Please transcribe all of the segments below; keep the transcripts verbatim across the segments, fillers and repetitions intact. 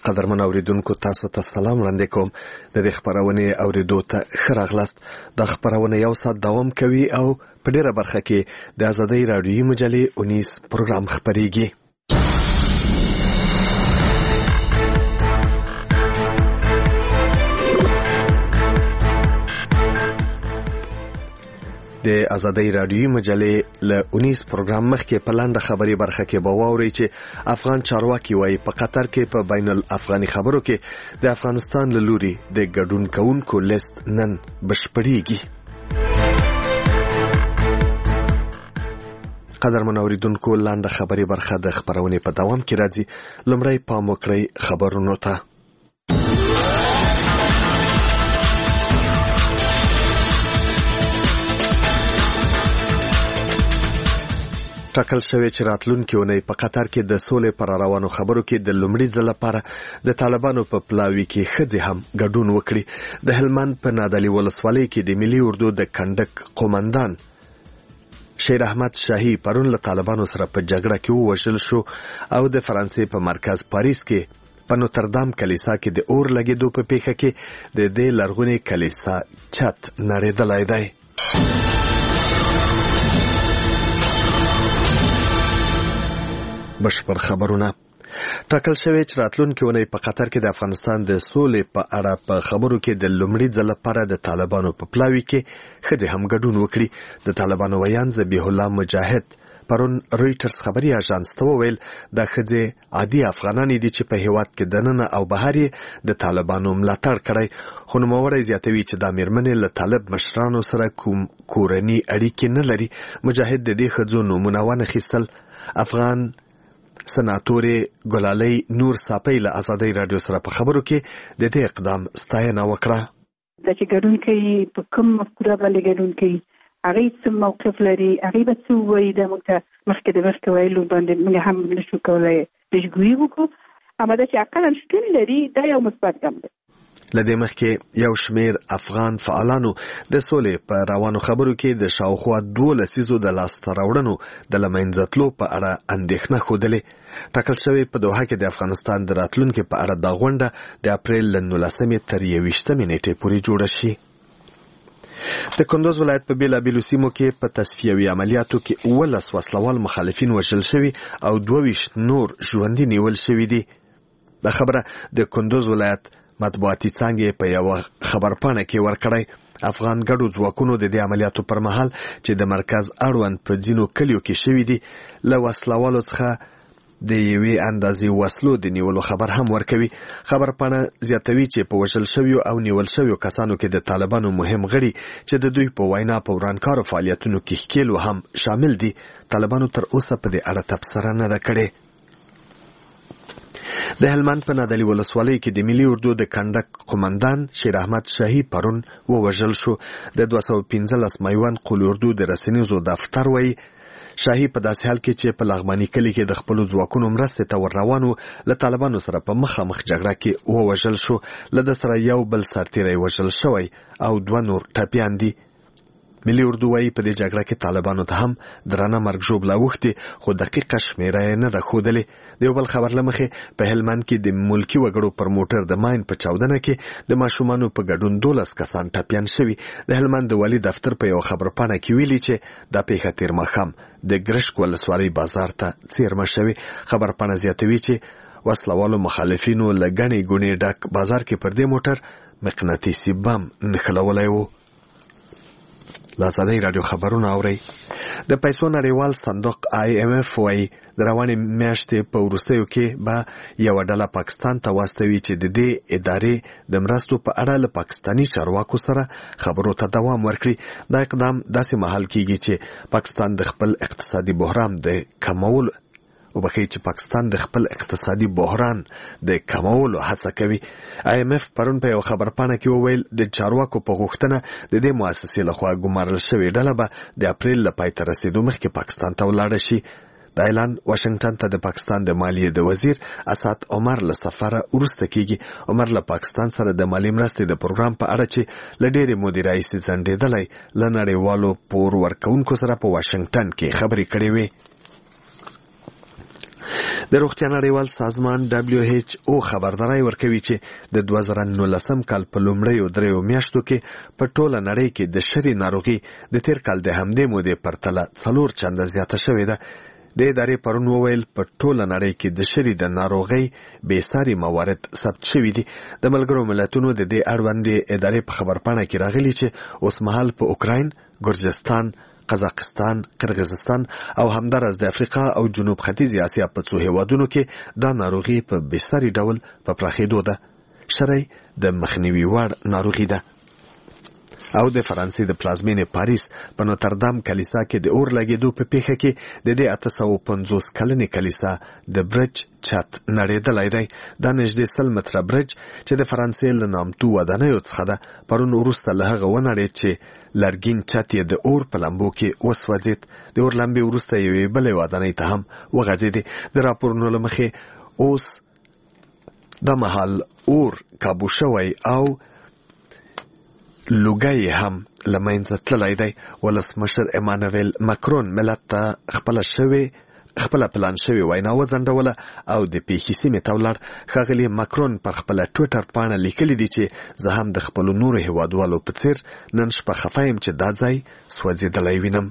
قدرمن اوریدونکو تاسو ته سلام وړاندې کوم. د دې خبرونه اوریدو ته ښه راغلاست. د خبرونه یو ساعت دوام کوي او په ډیره برخه کې د آزادۍ رادیوي مجلې اونیس پروګرام خبريږي. د آزادۍ رادیوي مجلې له اونیس پروګرام مخکې په لاندې خبري برخه کې به واوري چې افغان چارواکي وايي په قطر کې په بین الافغاني خبرو کې د افغانستان له لوري د ګډون کوونکو لیست نن بشپړیږي. قدرمن اوریدونکو لاندې خبري برخه د خبرونه په دوام کې راځي. لومړی پام وکړئ خبرونو ته. ټاکل شوی چې راتلونکي اونۍ په قطر کې د سولې پر روانو خبرو کې د لومړي ځل لپاره د طالبانو په پلاوي کې ښځې هم ګډون وکړي. د هلمند په نادعلي ولسوالۍ کې د ملي اردو د کنډک قومندان شیر احمد شاهي پرون له طالبانو سره په جګړه کې ووژل شو او د فرانسې په مرکز پاریس کې په نوتردام کلیسا کې د اور لګېدو په پیښه کې د دې لرغونې کلیسا چت نړېدلی دی. بشپړ خبرونه. ټاکل شوی چې راتلونکي اونۍ په قطر کې د افغانستان د سولې په اړه په خبرو کې د لومړي ځل لپاره د طالبانو په پلاوي کې ښځې هم ګډون وکړي. د طالبانو ویان ذبیح الله مجاهد پرون رويټرز خبري اژانس ته وویل د ښځې عادي افغانان دي چې په هیواد کې دننه او بهر د طالبانو ملاتړ کړي. خو نوموړی زیاتوي چې د میرمنې له طالب مشرانو سره کوم کورني اړیکې نه لري. مجاهد د دې ښځو نومونه ونخیستل. افغان سناتورې ګلالۍ نور صاپۍ له آزادۍ رادیو سره په خبرو کې د دې اقدام ستاینه وکړه. د چې ګډون کوي په کوم مفکوره باندې ګډون کوي، هغه څه موقف لري، هغه به څه وایي، د موږ ته مخکې د مخکې ویلو باندې موږ هم نشو کولی پیشګویي وکړو. اما دا چې عقلاً شتون لري دا یو مثبت ګام دی. لدې مخکې یو شمیر افغان فعالانو د سولې په روانو خبرو کې د شاوخوا دوه لسیزو د لاسته راوړنو د له منځه تلو په اړه اندېښنه ښودلې. ټاکل شوی په دوحه کې د افغانستان د راتلونکي په اړه دا غونډه د اپریل له نولسمې تر یویشتمې نیټې پورې جوړه شي. د کندوز ولایت په بیلابیلو سیمو کې په تصفیوي عملیاتو کې اوولس وسلوال مخالفین وژل شوي او دوه ویشت نور ژوندي نیول شوي دي. دا خبره د کندوز ولایت مطبوعاتي څانګې په یو خبرپاڼه کې ورکړی. افغان ګډو ځواکونو د دې عملیاتو پر مهال چې د مرکز اړوند په ځینو کلیو کې شوي دي له وسلوالو څخه د یوې اندازې وسلو د نیولو خبر هم ورکوي. خبرپاڼه زیاتوي چې په وژل شویو او نیول شویو کسانو کې د طالبانو مهم غړي چې د دوی په وینا په ورانکارو فعالیتونو کې ښکېلو هم شامل دي. طالبانو تر اوسه په دې اړه تبصره نه ده کړې. د هلمند په نادعلي ولسوالۍ کې د ملي اردو د کنډک قومندان شیر احمد شاهي پرون ووژل شو. د دوه سوه پنځلس میوند قول اردو د رسنیزو دفتر وایي شاهي په داسې حال کې چې په لغماني کلي کې د خپلو ځواکونو مرستې ته ور روان و له طالبانو سره په مخامخ جګړه کې ووژل شو. له ده سره یو بل سرتیری وژل شوی او دوه نور ټپیان دي. ملي اردو وايي په دې جګړه کې طالبانو ته هم درنه مرګ ژوبله اوښتې خو دقیقه شمیره یې نه ده ښودلې. د یو بل خبر له مخې په هلمند کې د ملکي وګړو پر موټر د ماین په چاودنه کې د ماشومانو په ګډون دولس کسان ټپیان شوي. د هلمند د والي دفتر په یو خبرپاڼه کې ویلي چې دا پیښه تېر ماښام د ګرشک ولسوالۍ بازار ته څیرمه شوې. خبرپاڼه زیاتوي چې وسلوالو مخالفینو له ګڼې ګوڼې ډک بازار کې پر دې موټر مقناطیسي بم نښلولی و. آزادۍ رادیو خبرونه اورئ. د پیسو نړیوال صندوق آی ایم اف وايي د روانې میاشتې په وروستیو کې به یوه ډله پاکستان ته واستوي چې د دې ادارې د مرستو په اړه له پاکستاني چارواکو سره خبرو ته دوام ورکړي. دا اقدام داسې مهال کیږي چې پاکستان د خپل اقتصادي بحران د کمولو وبخښئ چې پاکستان د خپل اقتصادي بحران د کمولو هڅه کوي. آی ایم اف پرون په یو خبرپاڼه کې وویل د چارواکو په غوښتنه د دې مؤسسې لخوا ګمارل شوې ډله به د اپریل له پای ته رسېدو مخکې پاکستان ته ولاړه شي. دا اعلان واشنگټن ته د پاکستان د مالیې د وزیر اسد عمر له سفره وروسته کیږي. عمر له پاکستان سره د مالی مرستې د پروګرام په اړه چې له ډېرې مودې راهیسې ځنډېدلی له نړیوالو پور ورکوونکو سره په واشنګټن کې خبرې کړې وې. د روغتیا نړیوال سازمان دبليو ایچ او خبرداري ورکوي چې د دوه زره نولسم کال په لومړیو دریو میاشتو کې په ټوله نړۍ کې د شری ناروغي د تیر کال د همدې مودې پرتله څلور چنده زیاته شوې ده. د ادارې پرون وویل په ټوله نړۍ کې د شری د ناروغۍ بېساري موارد ثبت شوي دي. د ملګرو ملتونو د دې اړوند ادارې په خبرپاڼه کې راغلي چې اوس مهال په اوکراین، ګرجستان، قزاقستان، قرغیزستان او همدارس د افریقا او جنوب ختیځې اسیا په څو هیوادونو کې دا ناروغي په بېساري ډول په پراخېدو ده. شری د مخنیوي وړ ناروغي ده. او د فرانسې د پلازمینې پاریس په نوتردام کلیسا کې د اور لګېدو په پیښه کې د دې اته سوه پنځوس کلنې کلیسا د برج چت نړېدلی دی. دا نږدې سل متره برج چې د فرانسې له نامتو ودانیو څخه ده پرون وروسته له هغه ونړېد چې لرګین چت یې د اور په لمبو کې وسوځېد. د اور لمبې وروسته یوې بلې ودانۍ ته هم وغځېدې. د راپورونو له مخې اوس دا مهال اور کابو شوی او لوګي هم لمنځه تللی دی. ولسمشر ایمانویل ماکرون ملت ته خپله شوې خپله پلان شوې وینا وځنډوله او د پیښې سیمې ته ولاړ. ښاغلي ماکرون پر خپله ټویټر پاڼه لیکلي دي چې زه هم د خپلو نورو هیوادوالو په څیر نن شپه خفه یم چې دا ځای سوځېدلی وینم.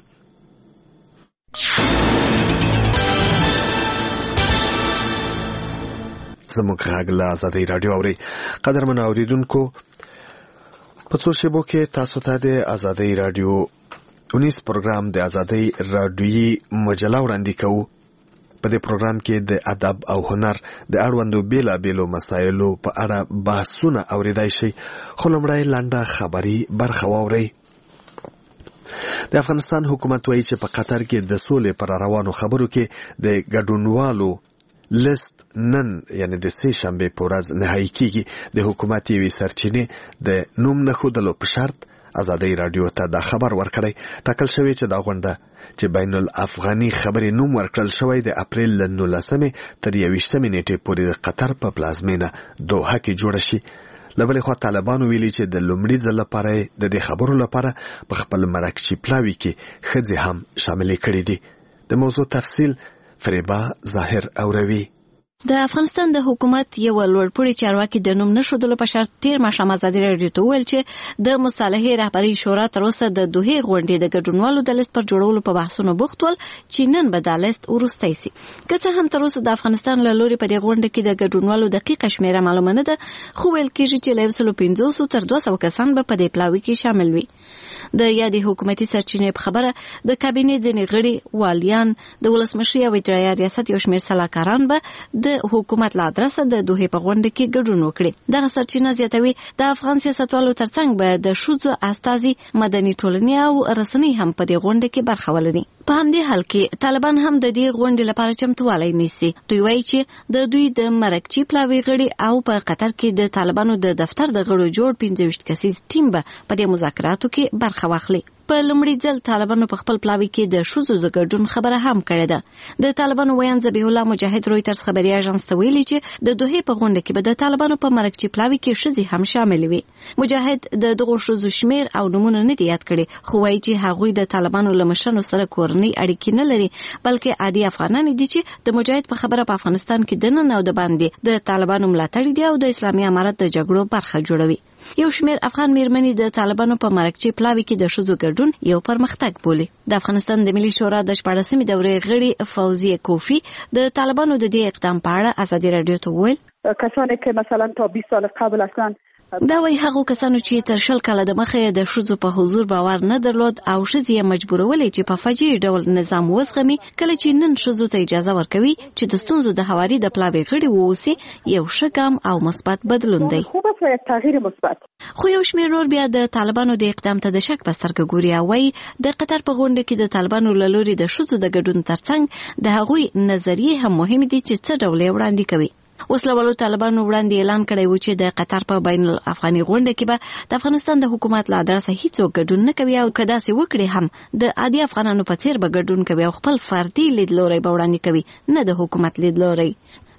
زموږ غږ له ازادۍ راډیو اورئ. قدرمنو اورېدونکو، په څو شیبو کې تاسو ته د ازادۍ راډیو اونیس پروګرام د ازادۍ راډیویي مجله وړاندې کوو. په دې پروګرام کې د ادب او هنر د اړوندو بیلابیلو مسایلو په اړه بحثونه اورېدای شي. خو لومړی لنډه خبري برخه واورئ. د افغانستان حکومت وایي چې په قطر کې د سولې پر روانو خبرو کې د ګډونوالو لیست نن یعنی د سه شنبه په ورځ نهایی کیږي. د حکومت یوې سرچینې د نوم نه ښودلو په شرط ازادۍ راډیو ته دا خبر ورکړی. ټاکل شوی چې دا غونډه چې بین الافغاني خبرې نوم ورکړل شوی د اپریل له نولسمې تر یویشتمې نیټې پورې د قطر په پلازمینه دوحه کې جوړه شي. له بلې خوا طالبانو ویلي چې د لومړي ځل لپاره د دې خبرو لپاره په خپل مرکچي پلاوي کې ښځې هم شاملې کړې دي. د موضوع تفصیل فریبا ظاهر اوروي. د افغانستان د حکومت یو لوړپوړي چارواکي د نوم نشودلو په شرط تیر ماښام ازادي راډیو ته وویل چې د مصالحې رهبري شورا تر اوسه د دوحې غونډې د ګډونوالو د لیست پر جوړولو په بحثونو بوخت ول چې نن به دا لیست وروستی سي. که څه هم تر اوسه د افغانستان له لوري په دې غونډه کې د ګډونوالو دقیقه شمیره معلومه نه ده، خو ویل کېږي چې له یو سلو پنځوسو تر دوه سوه کسان به په دې پلاوي کې شامل وي. د یادې حکومتي سرچینې په خبره د کابینې ځینې غړي، والیان، د ولسمشرۍ او اجرایه ریاست یو شمېر سلاکاران به د حکومت له ادرسه د دوحې په غونډه کې ګډون وکړي. دغه سرچینه زیاتوي د افغان سیاستوالو ترڅنګ به د ښځو استازي، مدني ټولنې او رسنۍ هم په دې غونډه کې برخه ولري. په همدې حال کې طالبان هم د دې غونډې لپاره چمتووالی نیسي. دوی وایي چې د دوی د مرکچي پلاوي غړي او په قطر کې د طالبانو د دفتر د غړو جوړ پنځه ویشت کسیز ټیم به په دې مذاکراتو کې برخه واخلي. په لومړي ځل طالبانو په خپل پلاوي کې د ښځو د ګډون خبره هم کړې ده. د طالبانو ویان ذبیح الله مجاهد رویترز خبري اژانس ته ویلي چې د دوحې په غونډه کې به د طالبانو په مرکچي پلاوي کې ښځې هم شامل وي. مجاهد د دغو ښځو شمیر او نمونه نه دي یاد کړي، خو وایي چې هغوی د طالبانو له مشرانو سره کورنۍ اړیکې نه لري، بلکې عادي افغانان دي چې د مجاهد په خبره په افغانستان کې د نن او د باندې د طالبانو ملاتړ دي او د اسلامي امارت د جګړو برخه جوړوي. یو شمیر افغان میرمنې د طالبانو په مرکچي پلاوي کې د ښځو ګډون یو پرمختګ بولي. د افغانستان د ملي شورا د شپاړسمې دورې غړي فوزیه کوفی د طالبانو د دې اقدام په اړه ازادي راډیو ته وویل کسانی که مثلا تا بیست سال قبل اصلا دا وایي هغو کسانو چې تر شل کاله د مخه د ښځو په حضور باور نه درلود او ښځې یې مجبورولې چې په فجیع ډول نظام وزغمي، کله چې نن ښځو ته اجازه ورکوي چې د ستونزو د هواري د پلاوي غړي واوسي، یو ښه ګام او مثبت بدلون دی. تغییر مثبت. خو یو شمېر نور بیا د طالبانو د اقدام ته د شک په سترګه ګوري او وایي د قطر په غونډه کې د طالبانو له لوري د ښځو د ګډون ترڅنګ د هغوی نظریې هم مهمې دي چې څه ډول یې وړاندې کوي. وسلوالو طالبانو وړاندې اعلان کړی و چې د قطر په بین الافغاني غونډه کې به د افغانستان د حکومت له ادرسه هیڅوک ګډون نه کوي او که داسې وکړي هم د عادي افغانانو په څیر به ګډون کوي او خپل فردي لیدلوری به وړاندې کوي، نه د حکومت لیدلوری.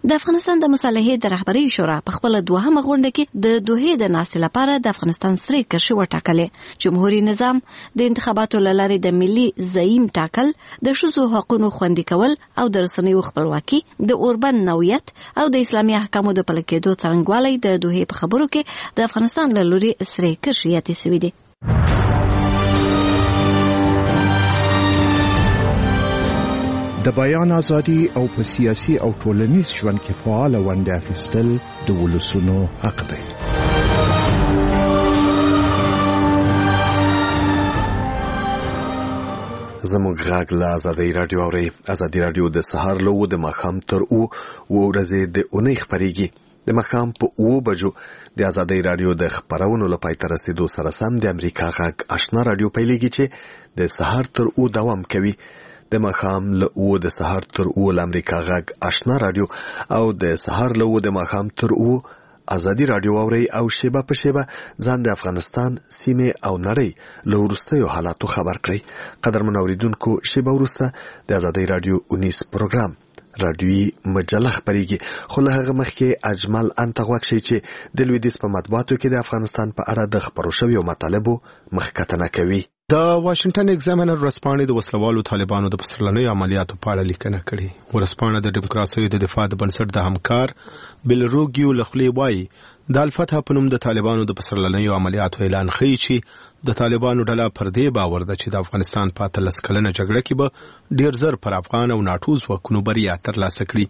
د افغانستان د مصالحې د رهبري شورا په خپل دوهمه غونډه کې د دوحې د ناستې لپاره د افغانستان سرې کرښې وټاکلې. جمهوریت نظام د انتخاباتو له لارې د ملي زعیم ټاکل، د ښځو حقوقو خوندي کول او د رسنیو خپلواکي، د اوربن نوعیت او د اسلامي احکامو د پلي کېدو څرنګوالی د دوحې په خبرو کې د افغانستان له لوري سرې کرښې یادې شوې دي. د بیان ازادي او په سیاسي او ټولنیز ژوند کې فعال ونډه اخیستل د ولسونو حق دی. زموږ غږ له ازادي رادیو اوري. ازادي رادیو د سهار له و د ماښام تر او و ورځې د اونۍ خبريږي. د ماښام په او بجو د ازادي رادیو د خبرونو لپاره تر رسیدو سره سم د امریکا غږ آشنا رادیو پیلېږي چې د سهار تر او دوام کوي. د ماښام له او د سهار تر او د امریکا غږ آشنا رادیو او د سهار له او د ماښام تر او ازادي رادیو اوري او شیبه په شیبه ځان د افغانستان سیمه او نړۍ له وروستیو حالاتو خبر کړي. قدرمن اوریدونکو، شیبه وروسته د ازادي رادیو اونیس پروګرام رادیوي مجله خبريږي، خو له هغه مخکې اجمل انتغوک شي چې د لویدیس په مطبوعاتو کې د افغانستان په اړه د خبرو شویو مطالبو مخکتنه کوي. د واشنگټن ایگزامینر ورځپاڼې د وسلوالو طالبانو د پسرلنیو عملیاتو په اړه لیکنه کړې. ورځپاڼه د دیموکراسۍ د دفاع د بنسټ د همکار بلروګیو لخلی وایي د الفتح په نوم د طالبانو د پسرلنیو عملیاتو اعلان ښیي چې د طالبانو ډله پر دې باور ده چې د افغانستان په اتلس کلنه جګړه کې به ډیر زر پر افغان او ناټو ځواکونو بریا ترلاسه کړي.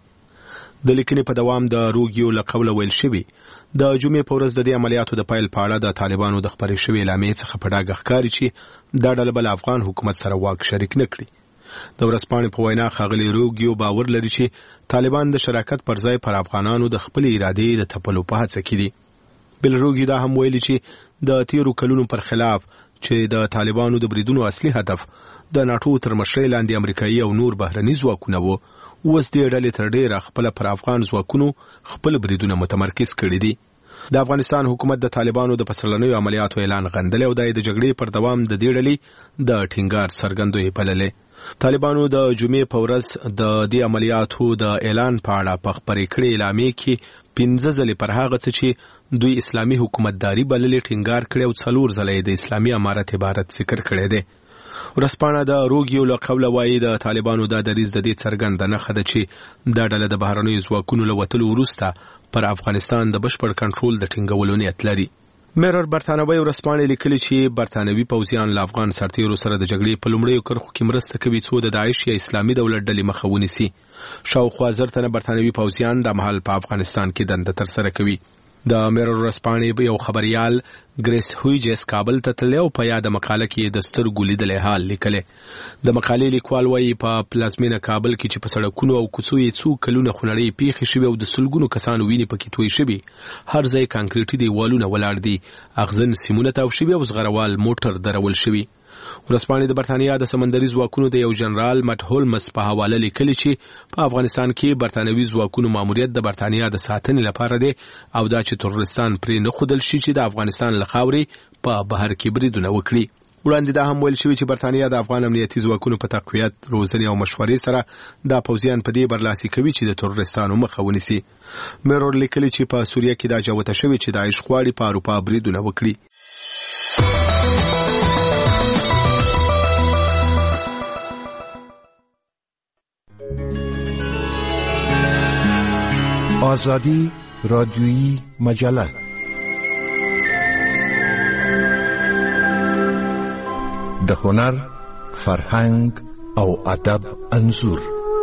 د لیکنې په دوام د روګیو له قوله ویل شوي د جمعې په ورځ د دې عملیاتو د پیل په اړه د طالبانو د خپرې شوې اعلامیې څخه په ډاګه ښکاري چې دا ډله به له افغان حکومت سره واک شریک نه کړي. د ورځپاڼې په وینا ښاغلي روګیو باور لري چې طالبان د شراکت پر ځای پر افغانانو د خپلې ارادې د تپلو په هڅه کې دي. بل روګي دا هم ویلي چې د تیرو کلونو پر خلاف چې د طالبانو د بریدونو اصلي هدف د ناټو تر مشرۍ لاندې امریکایي او نور بهرني ځواکونه وو، اوس دې ډلې تر ډېره خپله پر افغان ځواکونو خپل بریدونه متمرکز کړي دي. د افغانستان حکومت د طالبانو د پسرلنیو عملیاتو اعلان غندلی او د جګړې پر دوام د دې ډلې د ټینګار څرګندوی بللی. طالبانو د جمعې په ورځ د دې عملیاتو د اعلان په اړه په خپرې کړې اعلامیې کې پنځه ځلې پر هغه څه چې دوی اسلامي حکومتداري بللې ټینګار کړی او څلور ځله یې د اسلامي امارت عبارت ذکر کړی دی. ورځپاڼه د روګیو له قوله وایي د طالبانو دا دریځ د دې څرګنده نښه ده چې دا ډله د بهرنیو ځواکونو له وتلو وروسته پر افغانستان د بشپړ کنټرول د ټینګولو نیت لري. میرر برتانوي ورځپاڼې لیکلي چې برتانوي پوځیان له افغان سرتیرو سره د جګړې په لومړیو کرښو کې مرسته کوي څو د داعش یا اسلامي دولت ډلې مخه ونیسي. شاوخوا زر تنه برتانوي پوځیان د مهال په افغانستان کې دنده ترسره کوي. د میرر ورځپاڼې یو خبريال ګریس هویجس کابل ته تللی او په یاده مقاله کې د سترګو لیدلی حال لیکلی. د مقالې لیکوال وایي په پلازمینه کابل کې چې په سړکونو او کوڅو یې څو کلونه خونړۍ پیښې شوي او د سلګونو کسانو وینې پکې توی شوي، هر ځای کانکریټي دیوالونه ولاړ دي، اغزن سیمونه تاو شوي او زغروال موټر درول شوي. ورځپاڼې د برتانیا د سمندري ځواکونو د یو جنرال مټ هولمز په حواله لیکلي چې په افغانستان کې برتانوي ځواکونو ماموریت د برتانیا د ساتنې لپاره دی او دا چې ترورستان پرې نه ښودل شي چې د افغانستان له خاورې په بهر کې بریدونه وکړي. وړاندې دا هم ویل شوي چې برتانیا د افغان امنیتي ځواکونو په تقویت، روزنې او مشورې سره دا پوځیان په دې برلاسي کوي چې د ترورستانو مخه ونیسي. میرور لیکلي چې په سوریه کې دا جوته شوي چې داعش غواړي په اروپا بریدونه وکړي. آزادی رادیویی مجله د هنر، فرهنګ او ادب انځور.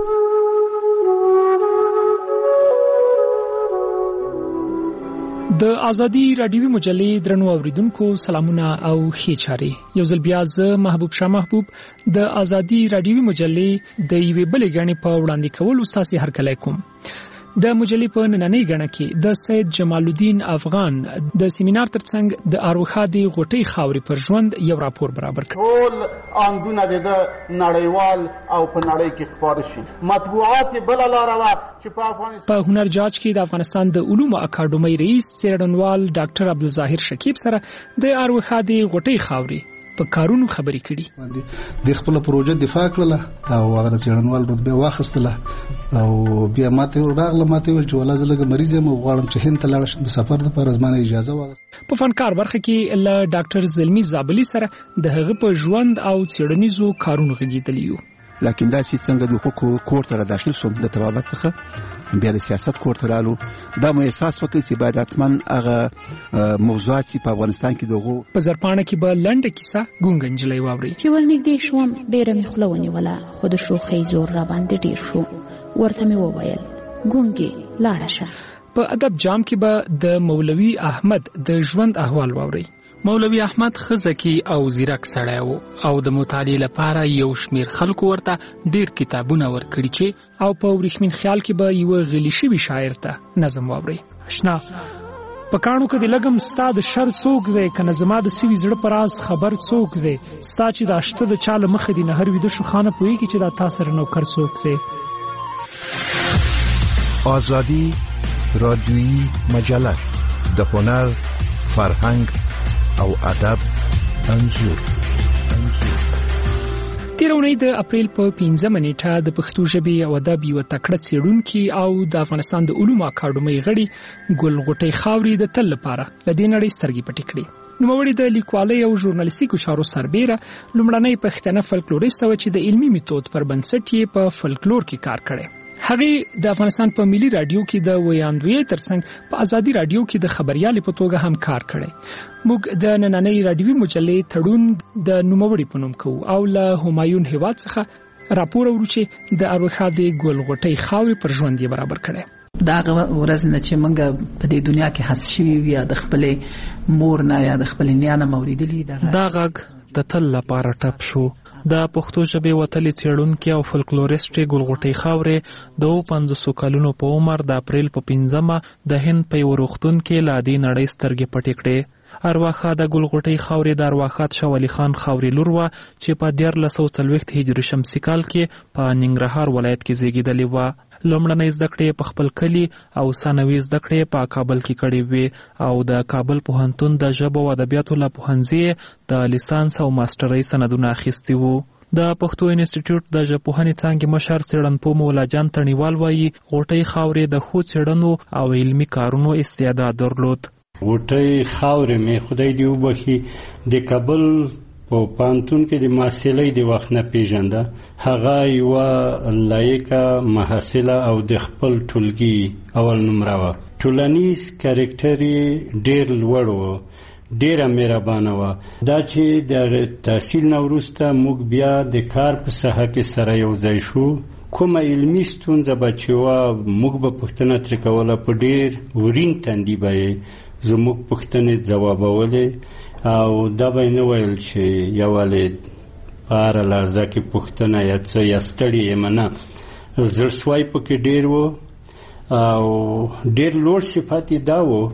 د ازادي رادیوي مجلې درنو اوریدونکو سلامونه او ښې چارې. یو ځل بیا زه محبوب شاه محبوب د ازادي رادیوي مجلې د یوې بلې غړي په وړاندې کول ستاسو هرکلی کوم. د مجلې په نننۍ غړه کې د سید جمال الدین افغان د سیمینار ترڅنګ د اروخادي غټي خاوري پر ژوند یو راپور برابر کړ. ټول اندونه د نړیوال او په نړۍ کې خپاره شي. مطبوعات بل لاره وا چې په افغانستان په هنر جاج کې د افغانستان د علومو اکاډمۍ رئیس څېړنوال ډاکټر عبدالظاهر شکیب سره د اروخادي غټي خاوري په کارونو خبرې کړي. د خپل پروژه دفاع کړله او هغه څېړنوال رتبه واخیستله او بیا ماته راغله ماته ول چې ولا زلګه مریض یم غواړم چې هند ته لاړ شم د سفر لپاره زمانه اجازه واغسته. په فنکار برخه کې له ډاکټر زلمی زابلی سره د هغه په ژوند او څېړنیزو کارونو غږیدلی یو. لکه دا چې څنګه د حقوقو کور ته داخل شوم د طبابت څخه بیا د سیاست کور ته رالو دا مې احساس وکړ چې باید حتمن هغه موضوعات چې په افغانستان کې دغه په زرپانه کې به لنډه کیسه ګونګ نجلۍ واوري. چې ورنږدې شوم ډېره مې خوله ونیوله خو د شوخۍ زور را باندې ډېر شو. ورته مې وویل ګونګې لاړه شه. په ادب جام کې به د مولوي احمد د ژوند احوال واوري. مولوي احمد خزکی او زیرک سړی وو او د مطالعې لپاره یو شمیر خلکو ورته ډیر کتابونه ورکړي چې او په ورېښمین خیال کې به یو غلی شوی شاعر ته نظم واوري. آشنا په کانو کې د لګم ستا د شر څوک دی کنه زما د سوي زړه پر راز خبر څوک دی ستا چې د اشته د چاله مخ دی نه هر ویده شو خانه پوي کې چې دا تاسو سره نوکر څوک دی. آزادی رادیویی مجله د هنر فرهنګ او ادب انځور انځور تیر اونۍ د اپریل په پنځمه نیټه د پښتو ژبې او ادب یو تکړه څېړونکي او د افغانستان د علومو اکاډمۍ غړي ګل غوټۍ خاوري د تل لپاره لدې نړۍ سترګې پټې کړې. نوموړي د لیکوالۍ او ژورنالیستیکو چارو سربیره لومړنۍ پښتنه فلکلوریست و چې د علمي میتود پر بنسټ یې په فلکلور کې کار کړی. هغه د افغانستان په ملي رادیو کې د ویاندوی ترڅنګ په ازادي رادیو کې د خبريالۍ په توګه هم کار کړی. موږ د نننۍ رادیوي مجلې تړون د نوموړي په نوم کوو او له همایون هیواد څخه راپور ورو چې د اروخادي ګل غوټۍ خاوري پر ژوند یې برابر کړی. دا ورځ نه چې موږ په دې دنیا کې حس شوي وي د خپلې مور نه یا د خپلې نیا نه موریدلی دا غږ د تل لپاره ټپ شو. د پښتو ژبې وتلې څېړونکي او فلکلوریست ګل غوټۍ خاورې د پنځوسو کلونو په عمر د اپریل په پنځمه د هند په یو روغتون کې لا دې نړۍ سترګې پټې کړې. ارواښاد ګل غوټۍ خاورې د ارواښاد شاه ولي خان خاوري لور وه چې په دیارلس سوه څلوېښت هجري شمسي کال کې په ننګرهار ولایت کې زیږېدلې وه. لومړنۍ زده کړې په خپل کلي او ثانوي زده کړې په کابل کې کړې وې او د کابل پوهنتون د ژبو او ادبیاتو له پوهنځي د لیسانس او ماسټرۍ سندونه اخیستي وو. د پښتو انسټیټیوټ د ژبپوهنې څانګې مشر څېړنپوه مولا جان تڼیوال وایي غوټۍ خاورې د ښو څېړنو او علمي کارونو استعداد درلود. غوټۍ خاورې مې خدای دې وبخي د کابل په پانتون کې د محصلۍ د وخت نه پیژنده. هغه یوه لایقه محصله او د خپل ټولګي اول نمره وه. ټولنیز کرکټر یې ډېر لوړ و ډیره مهربانه وه. دا چې د تحصیل نه وروسته موږ بیا د کار په ساحه کې سره یو ځای شو کومه علمي ستونزه به چې وه موږ به پوښتنه ترې کوله په ډېر ورین تندي به یې زموږ پوښتنې ځوابولې او دا به یې نه ویل چې یوالې په هره لحظه کې پوښتنه یا څه یا ستړی یم نه. زړسوی پکې ډېر و او ډېر لوړ صفت یې دا و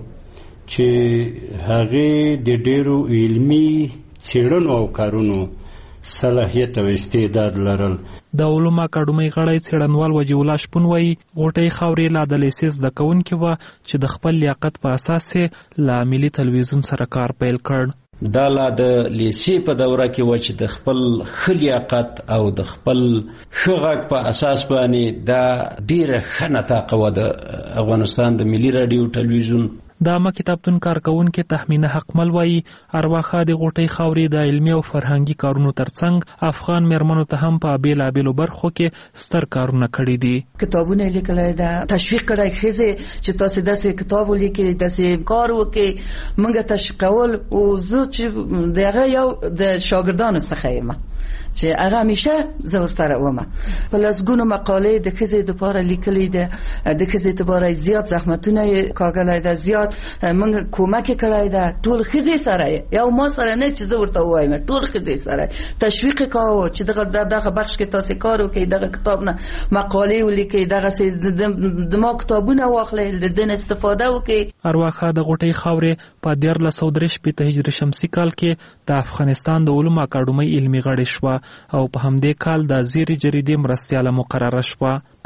چې هغې د ډېرو علمي څېړنو او کارونو صلاحیت او استعداد لرل. د علومو اکاډمۍ غړی څېړنوال وجیح الله شپون وایي غوټۍ خاورې لا د لیسې زده کوونکې وه چې د خپل لیاقت په اساس یې له ملي تلویزیون سره کار پیل کړ. دا لا د لیسې په دوره کې و چې د خپل ښه لیاقت او د خپل ښه غږ په اساس باندې دا ډېره ښه نطاقه وه د افغانستان د ملي راډیو ټلویزیون. د عامه کتابتون کارکونکې تحمینه حقمل وایي ارواښاد غوټۍ خاورې د علمي او فرهنګي کارونو ترڅنګ افغان میرمنو ته هم په بېلابېلو برخو کې ستر کارونه کړي دي. کتابونه لیکلی ده تشویق کړی ښځې چې تاسې داسې کتاب ولیکئ داسې کار وکړئ موږ تشویقول او زه چې د هغه یو د شاګردانو څخه یم چې هغه همیشه زه ورسره ومه په لسګونو مقالې د ښځې دپاره لیکلې ده د ښځې دپاره زیات زحمتونه یې کاږلی ده زیات موږ کومک یې کړی ده ټول ښځې سره یو ما سره نه چې زه ورته ووایم ټول ښځې سره تشویق یې کاوه چې دغه دغه بخش کې تاسې کار وکړئ دغه کتاب نه مقالې ولیکئ دغسې د ما کتابونه واخلئ د دې نه استفاده وکړئ. ارواښاد غوټۍ خاورې په دیارلس سوه درې شپېته هجري شمسي کال کې د افغانستان د علومو اکاډمۍ علمي غړې شوه او په همدې کال د زیري جریدې مرستیاله مقرره شوه.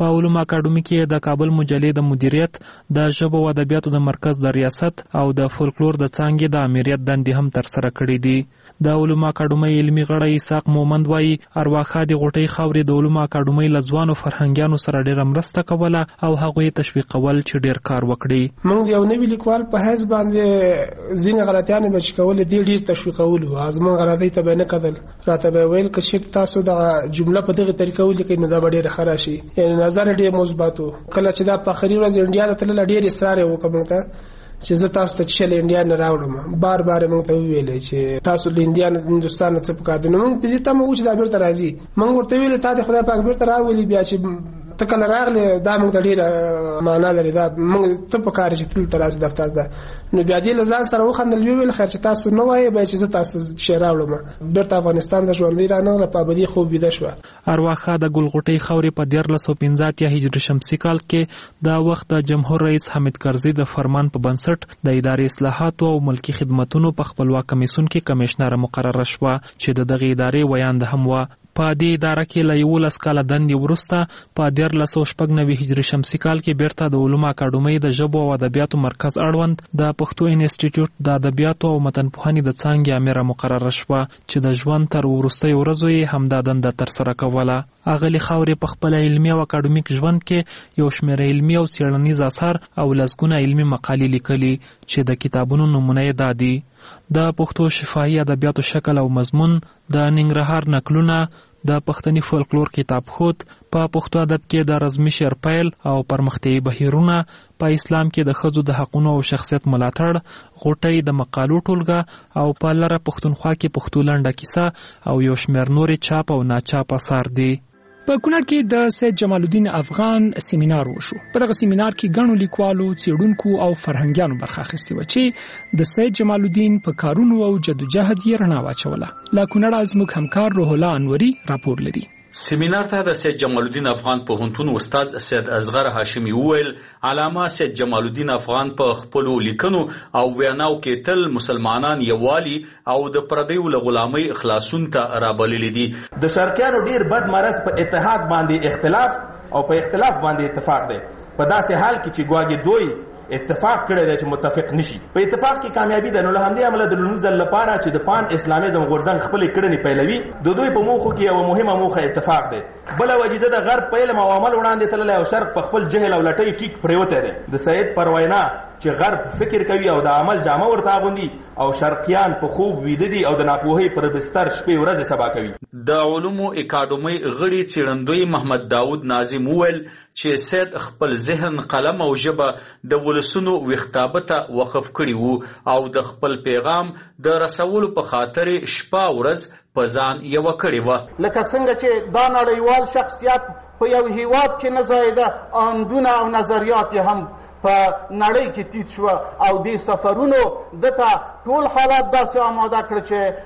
په علومو اکاډمي کې د کابل مجلې د مدیریت، د ژبو او ادبیاتو د مرکز د ریاست او د فولکلور د څانګې د امریت دندې هم ترسره کړې دي. د علومو اکاډمي علمي غړی اسحاق مومند وایي ارواښاد غوټۍ خاورې د علومو اکاډمي له ځوانو فرهنګیانو سره ډېره مرسته کوله او هغوی تشویقول چې ډېر کار وکړي. موږ یو نوی لیکوال په حیث باندې ځینې غلطیانې به چې کولې دې ډېر تشویقولو، زموږ غلطۍ ته به نه کتل، راته به ویل که چېرته تاسو دغه جمله په دغه طریقه ولیکئ نو دا به ډېره ښه راشي. یعنې نظر یې ډېر مثبت و. کله چې دا په آخري ورځ انډیا ته تلله ډېر اصرار یې وکړ موږ ته چې زه تاسو ته چل انډیا نه راوړم. بار بار موږ ته ویل چې تاسو د انډیا نه هندوستان څخه پکار دي. نو موږ په دې تمه و چې دا بیرته راځي. موږ ورته ویل ته د خدای پاک بیرته راولي بیا چې ته کله راغلی دا موږ ته ډېره معنا لري. دا موږ ته پکار چې تل ته راشي دفتر ته. نو بیا دې له ځان سره وخندل ویل خیر چې تاسو نه وایئ بیا چې زه تاسو شی راوړم. بیرته افغانستان ته ژوندی رانغله په ابدي خوب ویده شوه. ارواښاده ګل غوټۍ خاورې په دیارلس سوه پنځه اتیا هجري شمسي کال کې د وخت د جمهور رئیس حامد کرزي د فرمان په بنسټ د ادارې اصلاحاتو او ملکي خدمتونو په خپلواک کمیسیون کې کمیشنره مقرره شوه چې د دغې ادارې ویاند هم وه. په دې اداره کې له یولس کاله دندې وروسته په دیارلس سوه شپږ نوي هجري شمسي کال کې بیرته د علومو اکاډمۍ د ژبو او ادبیاتو مرکز اړوند د پښتو انسټیټیوټ د ادبیاتو او متنپوهنې د څانګې امره مقرره شوه چې د ژوند تر وروستیو ورځو یې همدا دنده ترسره کوله. اغلې خاورې په خپل علمي او اکاډمیک ژوند کې یو شمېر علمي او څېړنیز اثار او لسګونه علمي مقالې لیکلي چې د کتابونو نومونه یې دا دي: د پښتو شفاهي ادبیاتو شکل او مضمون، د ننګرهار نکلونه، د پښتني فولکلور کتاب خود، په پښتو ادب کې د رزمي شعر پیل او پرمختیایي بهیرونه، په اسلام کې د ښځو د حقونو او شخصیت ملاتړ، غوټۍ د مقالو ټولګه او په لره پښتونخوا کې پښتو لنډه کیسه او یو شمېر نورې چاپ او ناچاپ اثار دي. په کونړ کې د سید جمال الدین افغان سیمینار وشو. په دغه سیمینار کې ګڼو لیکوالو، څېړونکو او فرهنګیانو برخه اخیستې وه چې د سید جمال الدین په کارونو او جدوجهد یې رڼا واچوله. له کونړه زموږ همکار روح الله انوري راپور لري. سیمینار ته د سید جمال الدین افغان پوهنتون استاد سید اصغر هاشمي وویل علامه سید جمال الدین افغان په خپلو لیکنو او ویناو کې تل مسلمانان یووالي او د پردیو له غلامۍ خلاصون ته رابللي دي. د شرقیانو ډیر بد مرض په اتحاد باندې اختلاف او په اختلاف باندې اتفاق دی. په داسې حال کې چې ګواګې دوی اتفاق کړی دی چې متفق نشي. په اتفاق کې کامیابی ده. نو له همدې امله د لومړي ځل لپاره چې د پان اسلامیزم غورځنګ خپلې کړنې پیلوي د دوی په موخو کې یوه مهمه موخه اتفاق دی. بله وجیزه د غرب په علم او عمل وړاندې تللی او شرق په خپل جهل او لټۍ ټیک پرېوتی دی. د سید پر وینا چې غرب فکر کوي او د عمل جامه ورته اغوندي او شرقیان په خوب ویده دي او د ناپوهۍ پر بستر شپې ورځې سبا کوي. د علومو اکاډمۍ غړي څېړندوی محمد داود ناظم وویل چې سید خپل ذهن، قلم او ژبه د ولسونو ویښتابه ته وقف کړي وو او د خپل پیغام د رسولو په خاطر شپه ورځ په ځان یوه کړې وه. لکه څنګه چې دا نړیوال شخصیت په یو هیواد کې نه ځایېده، اندونه او نظریات یې هم په نړۍ کې تیت شوه او دې سفرونو دته ټول حالات داسې آماده کړ چې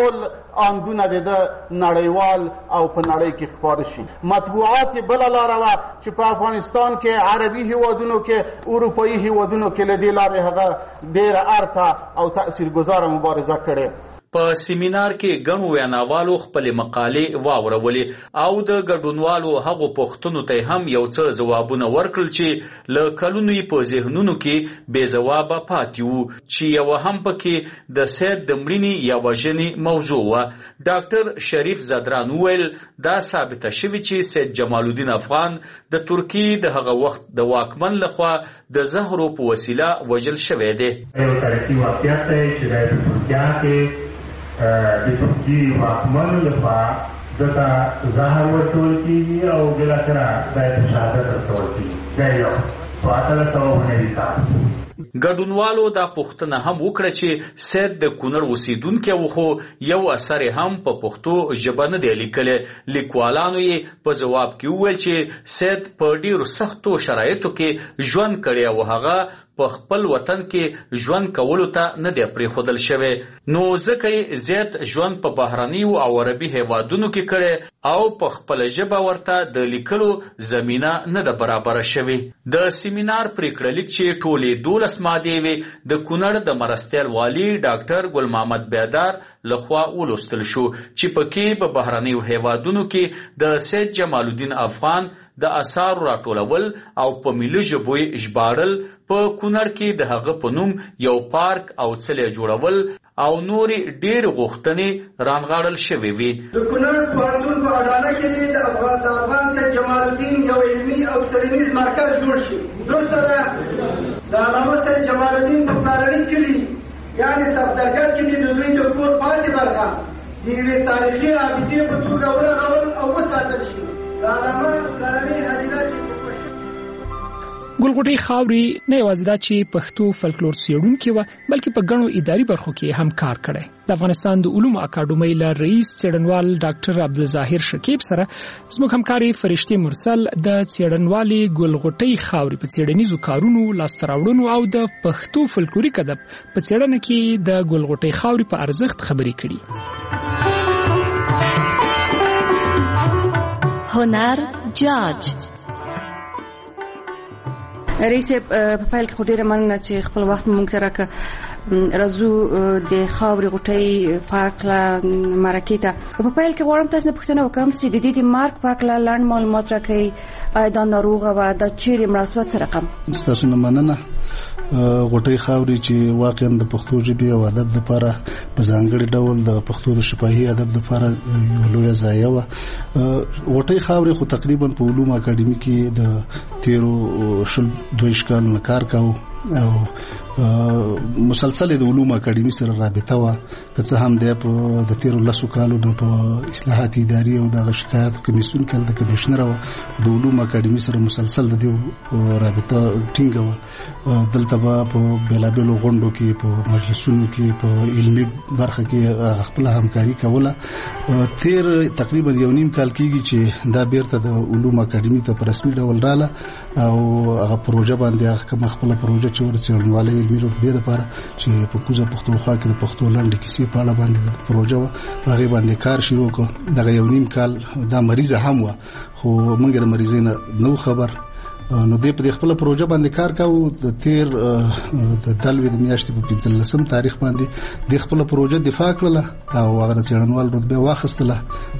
ټول اندونه د نړیوال او په نړۍ کې خپاره شي. مطبوعات یې بله لاره وه چې په افغانستان کې عربي هیوادونو کې، اروپایي هیوادونو کې له دې لارې هغه ډېره ارته او تاثیرګذاره مبارزه کړې. په سیمینار کې ګڼو ویناوالو خپلې مقالې واورولې او د ګډونوالو هغو پوښتنو ته هم یو څه ځوابونه ورکړل چې له کلونو یې په ذهنونو کې بې ځوابه پاتې وو، چې یوه هم پکې د سید د مړینې یا وژنې موضوع وه. ډاکټر شریف زدران وویل دا ثابته شوې چې سید جمال الدین افغان د ترکیې د هغه وخت د واکمن لخوا د زهرو په وسیله وژل شوی دی. یو تاریخي واقعیت دی چې د ترکیه کې د ترکیې واکمن لخوا دته زهر ورکول کېږي او بالاخره دا یې په شهادت رسول کېږي. دا یو په اتلس سوه نوي کال ګډونوالو دا پوښتنه هم وکړه چې سید د کونړ اوسیدونکی و خو یو اثر هم په پښتو ژبه نه دی لیکلی. لیکوالانو یې په ځواب کې وویل چې سید په ډیرو سختو شرایطو کې ژوند کړی او هغه په خپل وطن کې ژوند کولو ته نه دی پرېښودل شوی، نو ځکه یې زیات ژوند په بهرنیو او عربي هیوادونو کې کړی او په خپله ژبه ورته د لیکلو زمینه نه ده برابره شوې. د سیمینار پریکړه لیک چې ټولې دولس مادې وې د کونړ د مرستیال والي ډاکټر ګل محمد بیدار لخوا ولوستل شو چې پکې په بهرنیو هیوادونو کې د سید جمال الدین افغان د آثارو راټولول او په ملي ژبو ژباړل په کونړ کې د هغه په نوم یو پارک او څلې جوړول او نورې ډېر غوښتنې رانغاړل شوې وي. د کونړ پوهنتون په اډانه کې د افغان سید جمال الدین یو علمي او څېړنیز مرکز جوړ شي. درسته ده د علامه سید جمال الدین په پلارني کلي یعنې صفدرګټ کې د دوی د کور پاتې برخه د یوې تاریخي عابدې په توګه ورغول او وساتل شي. د علامه پلارني هدیره چې ګلغوټۍ خاورې نه یوازې دا چې پښتو فلکلور څېړونکې وه بلکې په ګڼو اداري برخو کې هم کار کړی. د افغانستان د علومو اکاډمۍ له رئیس څېړنوال ډاکټر عبدالظاهر شکیب سره زموږ همکارې فرشتې مرسل د څېړنوالې ګلغوټۍ خاورې په څېړنیزو کارونو، لاسته راوړنو او د پښتو فلکلوریک ادب په څېړنه کې د ګلغوټۍ خاورې په ارزښت خبرې کړي. هنر جاج رئیس په پیل کې ډیره مننه چې خپل وخت مونږ ته راکړه. راځو د خاورې غوټۍ په هکله مرکې ته. په پیل کې غواړم تاسو نه پوښتنه وکړم چې د دې د مرګ په هکله لنډ معلومات راکړئ. آیا دا ناروغه وه؟ دا چیرې مړه سوه؟ څه رقم؟ ستاسو نه مننه. غوټۍ خاورې چې واقعا د پښتو ژبې او ادب لپاره په ځانګړي ډول د پښتو د شفاهي ادب لپاره یوه لویه ضایعه وه. غوټۍ خاورې خو تقریبا په علومو اکاډمي کې د تیرو شل دویشت کال نه کار کاوه او مسلسل د علومو اکاډمي سره رابطه وه. که څه هم دی په د تیرو لسو کالو نه په اصلاحات اداري او دغه شکایت کمیسیون کې د کمیشنره وه. د علومو اکاډمي سره مسلسل د دې رابطه ټینګه وه. دلته به په بېلابېلو غونډو کې، په مجلسونو کې، په علمي برخه کې خپله همکاري کوله. تیر تقریبا یو نیم کال کېږي چې دا بیرته د علومو اکاډمي ته په رسمي ډول راله او هغه پروژه باندې هغه کومه خپله پروژه چې ور څېړنوالۍ علمي رتبې دپاره چې په کوزه پښتونخوا کې د پښتو لنډې کیسې په اړه باندې د پروژه وه، هغې باندې کار شروع کړو. دغه یو نیم کال دا مریضه هم وه خو موږ د مریضۍ نه نه خبر. نو دې په دې خپله پروژه باندې کار کاوه. د تیر د دلوي د میاشتې په پنځلسم تاریخ باندې دې خپله پروژه دفاع کړله او هغه د څېړنوال رتبه واخیستله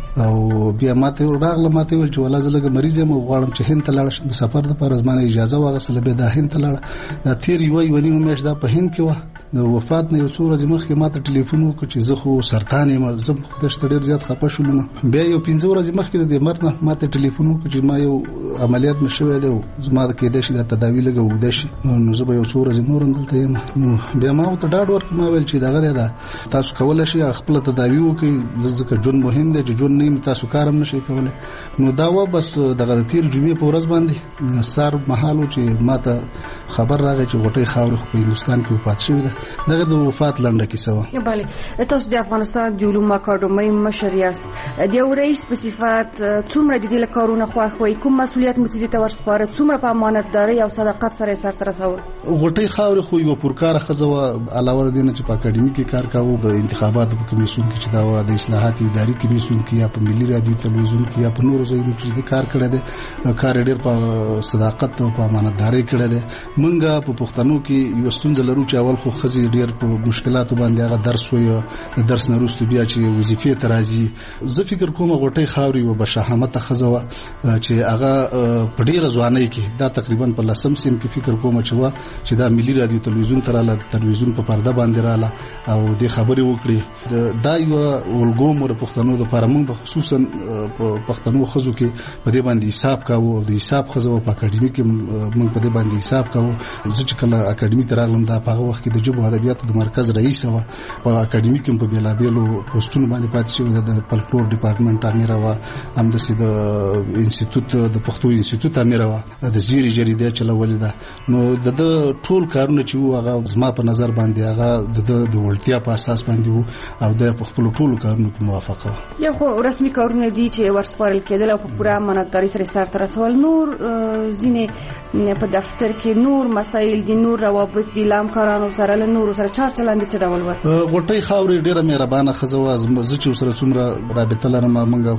او بیا ماته راغله. ماته ویل چې والله زه لږه مریض یم او غواړم چې هند ته لاړ شم. د سفر دپاره زما نه اجازه واخیستله. بیا دا هند ته لاړه. دا تیر یوه یوه نیمه میاشت دا په هند کې وه. د وفات نه یو څو ورځې مخکې ماته ټلیفون وکړ چې زه خو سرطان یم. زه خدای شته ډېر زیات خفه شولم. بیا یو پنځه ورځې مخکې د دې مرګ نه ماته ټلیفون وکړ چې ما یو عملیات مې شوی دی او زما د کېدای شي دا تداوي لږه اوږده شي، نو زه به یو څو ورځې نور هم دلته یم. نو بیا ما ورته ډاډ ورکړ. ما ویل چې دغه دی دا تاسو کولی شئ خپله تداوي وکړئ ځکه ژوند مهم دی. چې ژوند نه وي تاسو کار هم نه شئ کولی. نو دا وه بس دغه د تېر جمعې په ورځ باندې سهار مهال و چې ما ته خبر راغی چې غوټۍ خاورې خو په هندوستان کې وفات شوې ده. دغه د وفات لنډه کیسه وه. بله، تاسو د افغانستان د علومو اکاډمۍ مشر یاست. د یو رئیس په صفت څومره د دې له کارونه خوښ وئ؟ کوم مسؤلیت مو دې ته ورسپاره؟ څومره په امانتدارۍ او صداقت سره یې سرته رسول؟ غوټۍ خاورې خو یوه پرکاره ښځه وه. علاوه د دې نه چې په اکاډمي کې کار کاوه، د انتخاباتو په کمیسیون کې چې دا وه، د اصلاحات اداري کمیسیون کې یا په ملي رادیو تلویزیون کې یا په نورو ځایونو کې چې کار کړی دی، کار یې ډېر په صداقت او په امانتدارۍ کړی دی. موږ په پښتنو کې یوه ستونزه لرو چې اول خو ښځې ډېر په مشکلاتو باندې هغه درس وایي، د درس نه وروسته بیا چې وظیفې ته راځي. زه فکر کوم غوټۍ خاورې یوه بشهامته ښځه وه چې هغه په ډېره ځوانۍ کې، دا تقریبا په لسم سیم کې فکر کوم چې وه چې دا ملي رادیو تلویزیون ته راله، د تلویزیون په پرده باندې راله او دې خبرې وکړې. دا یوه الګو مو د پښتنو دپاره موږ به خصوصا په پښتنو ښځو کې په دې باندې حساب کوو او د حساب ښځه وه. په اکاډمي کې موږ په دې باندې حساب کوو. زه چې کله اکاډمي ته راغلم دا په هغه وخت کې د ژبو ادبیاتو د مرکز رئیسه وه. په اکاډمي کې په بېلابېلو پوسټونو باندې پاتې شوې ده. د فلکلور ډپارټمنټ امره وه، همداسې د انسټیټوټ د پښتو انسټیټوټ امره وه، د زیري جریده چلولې ده. نو د ده ټول کارونه چې وو هغه زما په نظر باندې هغه د ده د وړتیا په اساس باندې وو او د په خپلو ټولو کارونو کې موافقه وه. یو خو رسمي کارونه دي چې ورسپارل کېدل او په پوره امانتدارۍ سره سرته رسول. نور ځینې په دفتر کې نور مسایل دي، نور روابط دي له همکارانو سره، له له نورو سره چار چلند څه ډول و؟ غټي خاورې ډیره مهربانه خزوه زه چې سره څومره رابطه لرم موږ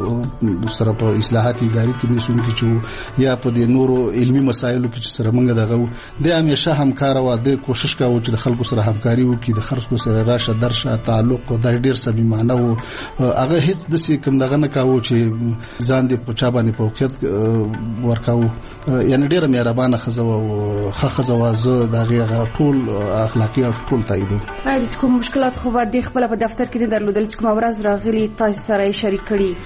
په سره په اصلاحات اداري کې مسون کې چې یا په دې نورو علمي مسایلو کې چې سره موږ دغه د همیشه همکار و د کوشش کاوه چې د خلکو سره همکاري وکړي د خلکو سره راشه درشه تعلق د ډیر صمیمانه او هغه هیڅ د سې کوم دغه نه کاوه چې ځان دې په چا باندې فوقیت ورکاو یعنی ډیره مهربانه خزوه او ښه خزوه زه دغه ټول اخلاقی او ټول تایید. آیا د کوم مشکلات خو به د خپل په دفتر کې درلودل چې کوم ورځ راغلي تاسو سره شریک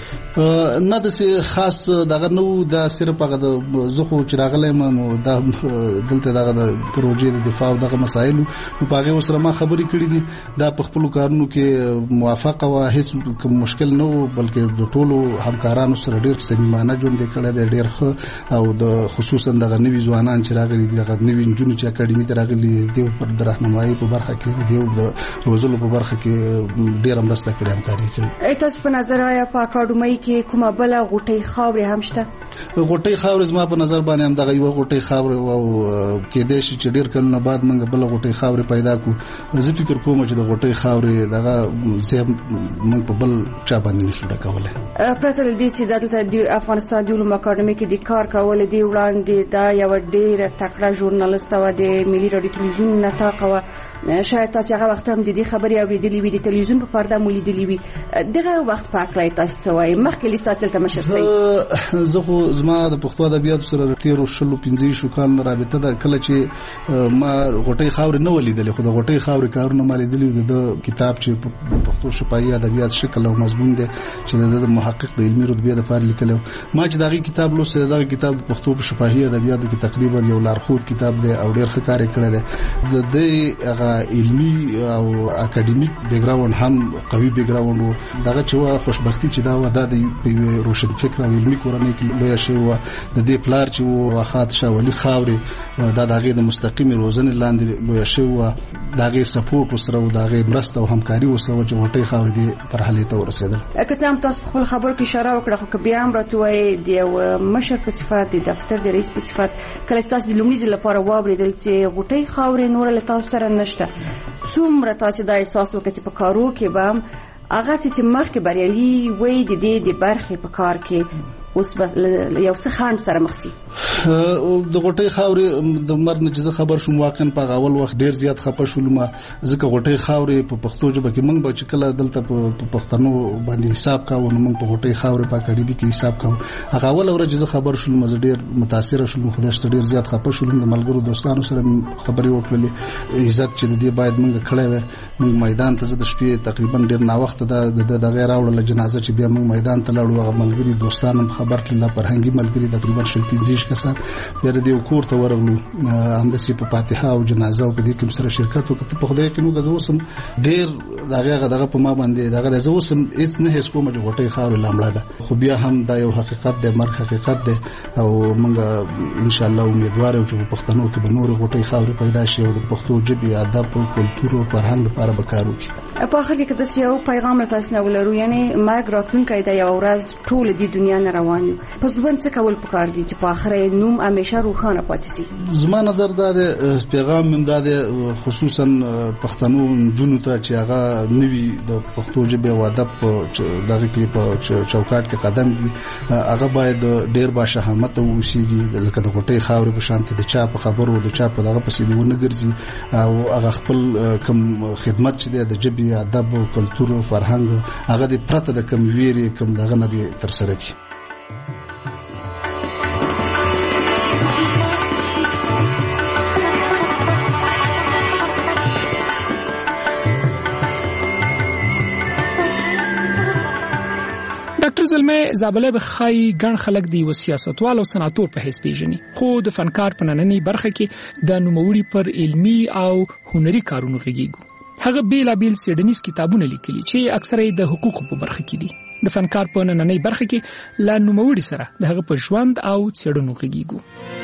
کړي؟ نه د خاص دغه نو د صرف هغه د زخه چې راغلی نو د دلته دغه د پروژې د دفاع او دغه مسایل په هغه سره ما خبرې کړې دي دا په خپل کارونو کې موافقه او هیڅ کوم مشکل نه بلکې د ټولو همکارانو سره ډیر صمیمانه ژوند کړی دی ډیر ښه او د خصوصا دغه نوي ځوانان چې راغلي دي دغه نوي نجونې چې اکاډمي ته راغلي دي په راهنمایي په برخه کې دي او د روزلو په برخه کې ډیر مرسته کړې همکاري کړې. تاسو په نظر آیا په اکاډمي کې کومه بل غوټي خاورې هم شته؟ غوټي خاورې زما په نظر باندې هم دغه یو غوټي خاورې او کې د شي چې ډیر کلونه بعد موږ بل غوټي خاورې پیدا کو. زه فکر کوم چې د غوټي خاورې دغه زم موږ په بل چا باندې نشو ډکوله. پرته دې چې دلته د افغانستان د علومو اکاډمي کې د کار کول دی وړاندې دا یو ډیر تکړه ژورنالیست و د ملي رادیو تلویزیون نطاق و شاید تاسو هغه وخت هم د دې خبرې اوریدلې وي د تلویزیون په پرده مو لیدلې وي دغه وخت په اړه تاسو وايي مخکې لیستاسو ته مشر سي زه خو زما د پښتو ادبیات سره تیر شلو پنځه شو کال رابطه ده کله چې ما غټي خاور نه ولیدل خو د غټي خاور کارونه ما لیدلې د کتاب چې په پښتو شفاهي ادبیات شکل او مضمون ده چې د محقق د علمي رتبه د فار لیکل ما چې دغه کتاب لوسه دغه کتاب د پښتو په شفاهي ادبیاتو کې تقریبا یو لارښود کتاب دی او ډېر ښه کار کړی دی د دې هغه علمي او اکیډمیک بیک ګراوند هم قوي بیک ګراوند دغه چې خوشبختی چې دا و د روشن فکر او علمي کورنۍ کې لوی شو د دې پلار چې و واخات شاولي خاوري دا دغه د مستقیم روزنه لاندې لوی شو دغه سپورټ سره او دغه مرسته او همکاري وسره چې وټي خاوري دي پر حالې ته ورسېدل. که څه هم تاسو خپل خبرو کې اشاره وکړه خو بیا هم راته وایي د مشر په صفات د دفتر د رئیس په صفات کله تاسو د لومړي ځل لپاره واوریدل چې غوټي خاورې نور له تاسو سره نشته څومره تاسو دا احساس وکړئ په کارو کې به هغه چې مخکې بریالي وي د دې د برخې په کار کې اوس به یو څه خاند سره مخ سي د غوټي خاورې د مرګ نه خبر شوم واقعا په اول وخت ډیر زیات خپه شولم ځکه غوټي خاورې په پښتو ژبه کې موږ به چې کله دلته په پښتنو باندې حساب کاوه نو موږ په غوټي خاورې په اکاډمي کې حساب کاوه هغه اول ورځ زه خبر شولم زه ډیر متاثر شولم خدای ته ډیر زیات خپه شولم د ملګرو دوستانو سره خبرې وکړلې عزت چې د دې باید موږ کړې وې موږ میدان ته د شپې تقریبا ډیر نا وخت د د غیر اورل جنازه چې بیا موږ میدان ته لاړو هغه ملګري دوستانو خبر کړل فرهنګي ملګري تقریبا شل پنځه کسان بیا د یو کور ته ورغلو همداسې په فاتحه او جنازه او په دې کې سره شرکت وکړ په خدای کې نو غوښم ډیر دغه دغه په ما باندې دغه زه وسم هیڅ نه هیڅ کوم چې غوټي خاور لامړه ده خو بیا هم دا یو حقیقت دی مرګ حقیقت دی او موږ ان شاء الله امیدوار یو چې په پښتنو کې به نور غوټي خاور پیدا شي او د پښتو ژبې ادب او کلتور او فرهنګ لپاره به کار وکړي. په اخر کې کله یو پیغام تاسو نه ولرو یعنی مرګ راتلونکی دی یو ورځ ټول د دنیا نه روان یو پس ځوان څه کول پکار دي چې په اخر نوم همیشه روښانه پاتې شي. زما نظر دا دی پیغام من دا دی خصوصا پښتنو جنونو ته چې هغه نوی د پښتو ژبې او ادب دغه کې په چوکاټ کې قدم دي هغه باید ډیر با شهامت او اوسېږي لکه د غټي خاورې په شان ته د چا په خبرو د چا په دغه پسې دی ونه ګرځي او هغه خپل کوم خدمت چې د ژبې ادب او کلتور او فرهنګ هغه د پرته د کم ویری کم دغه نه دي تر سره کی. ډاکټر زلمه زابله بخای ګڼ خلک دی و سیاستوال او سناتور په حساب پیژني خو د فنکار په نننی برخه کې د نوموړي پر علمی او هنري کارونو غږیږي هغه بیل بیل سیډنیز کتابونه لیکلي چې اکثره د حقوقو په برخه کې دي د فنکار په نننی برخه کې لا نوموړي سره د هغه په ژوند او څېړنو غږیږي.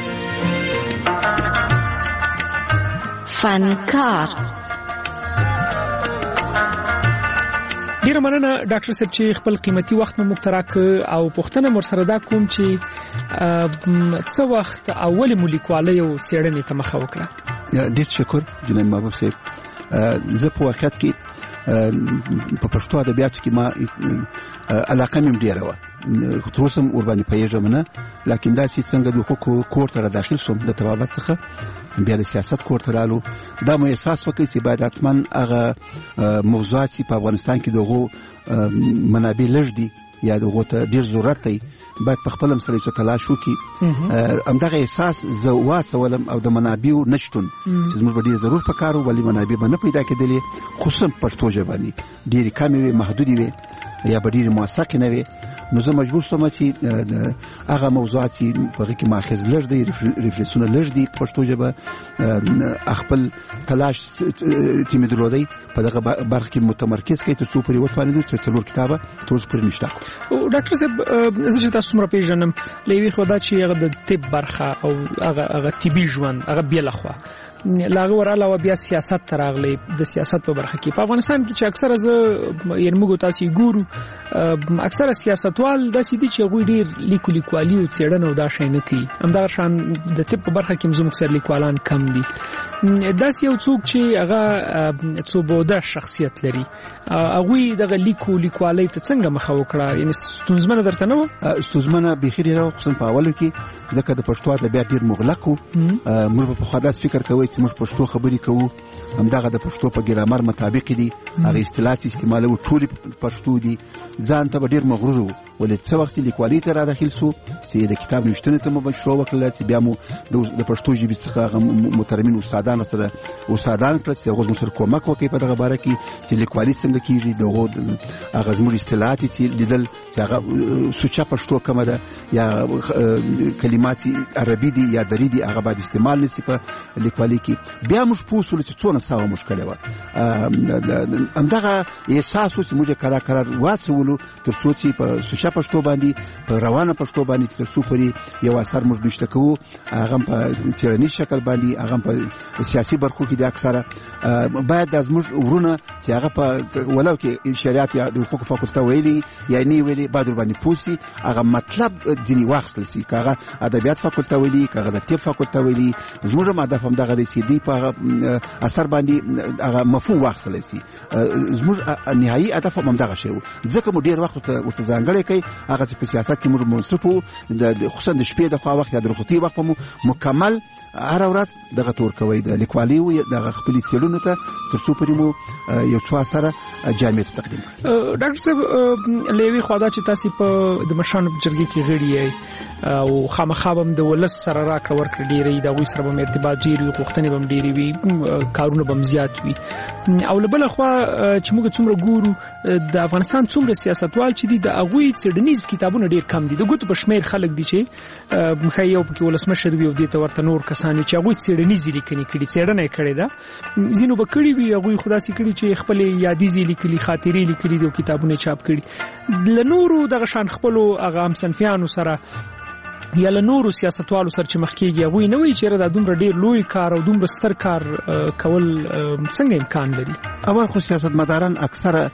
فنکار ډیر مننه ډاکټر صاحب چې خپل قیمتي وخت مو مختراک او پښتنه مر سره دا کوم چې څه وخت اول مولیکوالي او څېړنې ته مخه وکړه ډېر شکر جناب محبوب صاحب. زه په واقعیت کې په پښتو ادبیاتو کې ما علاقه مې ډېره وه، تر اوسه هم ورباندې پوهېږم نه، لکن داسې څنګه د حقوقو کور ته را داخل شوم د طبابت څخه بیا د سیاست کور ته رالو، دا مو احساس وکړ چې باید حتما هغه موضوعات چې په افغانستان کې د هغو منابع لږ دي یا د هغو ته ډېر ضرورت دی باید په خپل هم سره یې تلاش وکړي. همدغه احساس زه واڅولم او د منابعو نشتون چې زموږ به ډېر ضرور په کار و، ولې منابع به نه پیدا کېدلې، خصوصا په پښتو ژبه باندې ډېرې کمې وې، محدودې وې یا به ډېرې موثقې نه وې. نو زه مجبور شوم چې هغه موضوعات چې په هغې کې ماخذ لږ دی، ریفرنسونه لږ دي په پښتو ژبه، خپل تلاش چې مې درلودی په دغه برخه کې متمرکز کړئ تر څو پورې وتوانېدو چې څلور کتابه تر اوسه پورې نشته. ډاکټر صاحب زه چې تاسو څومره پیژنم له یوې خوا دا چې هغه د طب برخه او هغه هغه طبي ژوند هغه بېله خوا له هغه ور علاوه بیا سیاست ته راغلی، د سیاست په برخه کې په افغانستان کې چې اکثره زه یعنې موږ تاسې ګورو اکثره سیاستوال داسې دي چې هغوی ډېر لیکو لیکوالي او څېړنه او دا شی نه کوي. همدغه شان د طب په برخه کې هم زموږ سره لیکوالان کم دي. داسې یو څوک چې هغه څو بوده شخصیت لري هغوی دغه لیکو لیکوالۍ ته څنګه مخه وکړه؟ یعنې ستونزمنه درته نه وه؟ ستونزمنه بیخي ډېره وه، خصوصا په اولو کې ځکه د پښتو ادبیات ډېر مغلق وو. موږ به پخوا داسې فکر کوئ چې موږ پښتو خبرې کوو همدغه د پښتو په ګرامر مطابق دي، هغه اصطلاحات چې استعمالوو ټولې پښتو دي، ځان ته به ډېر مغرور وو. ولې څه وخت چې لیکوالۍ ته را داخل سو چې د کتاب نوشتنې ته مو شروع وکړله چې بیا مو د پښتو ژبې څخه هغه محترمین استادان سره استادان کړل چې هغوی زموږ سره کومک وکړي په دغه باره کې چې لیکوالي څنګه کېږي، د هغو هغه زموږ اصطلاحات چې لیدل چې هغه سوچه پښتو کومه ده یا کلمات عربي دي یا دري دي هغه باید استعمال نه شي په لیکوالۍ کې. بیا موږ پوه شولو چې څونه ساوه موږ کړې وه. همدغه احساس و چې موږ یې کرار کرار واڅولو تر څو چې په سوچه پښتو باندې په روانه پښتو باندې تر څو پورې یو اثر موږ نشته کوو، هغه هم په څېړنیز شکل باندې، هغه هم په سیاسي برخو کې د اکثره باید دا زموږ ورونه چې هغه په ولو کې شریعت یا د حقوقو فاکولټه ویلي یا نه ویلي باید ورباندې پوه سي، هغه مطلب ځینې واخیستل سي، که هغه ادبیات فاکولټه ویلي که هغه د طب فاکولټه ویلي. زموږ هم هدف همدغه دی چې دوی په هغه اثر باندې هغه مفهوم واخیستلی سي. زموږ نهایي هدف هم همدغه شی و، ځکه مو ډېر وخت ورته ځانګړی کوي هغه چې په سیاست کې موږ منصف وو، خصوصا د شپې د خوا وخت یا د رخصتۍ وخت به مو مکمل هر ورځ دغه تور کوي د لیکوالۍ و دغه خپلې څېړنو ته تر څو پورې مو یو څو اثره جامع ته تقدیم کړي. ډاکټر صاحب له یوې خوا دا چې تاسې په د مشرانو په جرګې کې غړي یئ او خامخا به هم د ولس سره راکړه ورکړه ډېره وي، د هغوی سره به هم ارتباط ډېر وي، غوښتنې به هم ډېرې وي، کارونه به هم زیات وي. او له بله خوا چې موږ څومره ګورو د افغانستان څومره سیاستوال چې دي د هغوی څېړنیز کتابونه ډېر کم دي، د ګوتو په شمېر خلک دي چې ښایي یو پکې ولسمشر وي او دې ته ورته نور کسان وي چې هغوی څېړنیزې لیکنې کړي، څېړنه یې کړې ده. ځینو به کړي وي هغوی خو داسې کړي چې خپلې یادیزې لیکلي، خاطرې لیکلي دي او کتابونه چاپ کړي. له نورو دغه شان خپلو هغه همصنفیانو سره یا له نورو سیاستوالو سره چې مخ کېږي هغوی نه وایي چې دا دومره ډېر لوی کار او دومره ستر کار کول څنګه امکان لري؟ اول خو سیاستمداران اکثره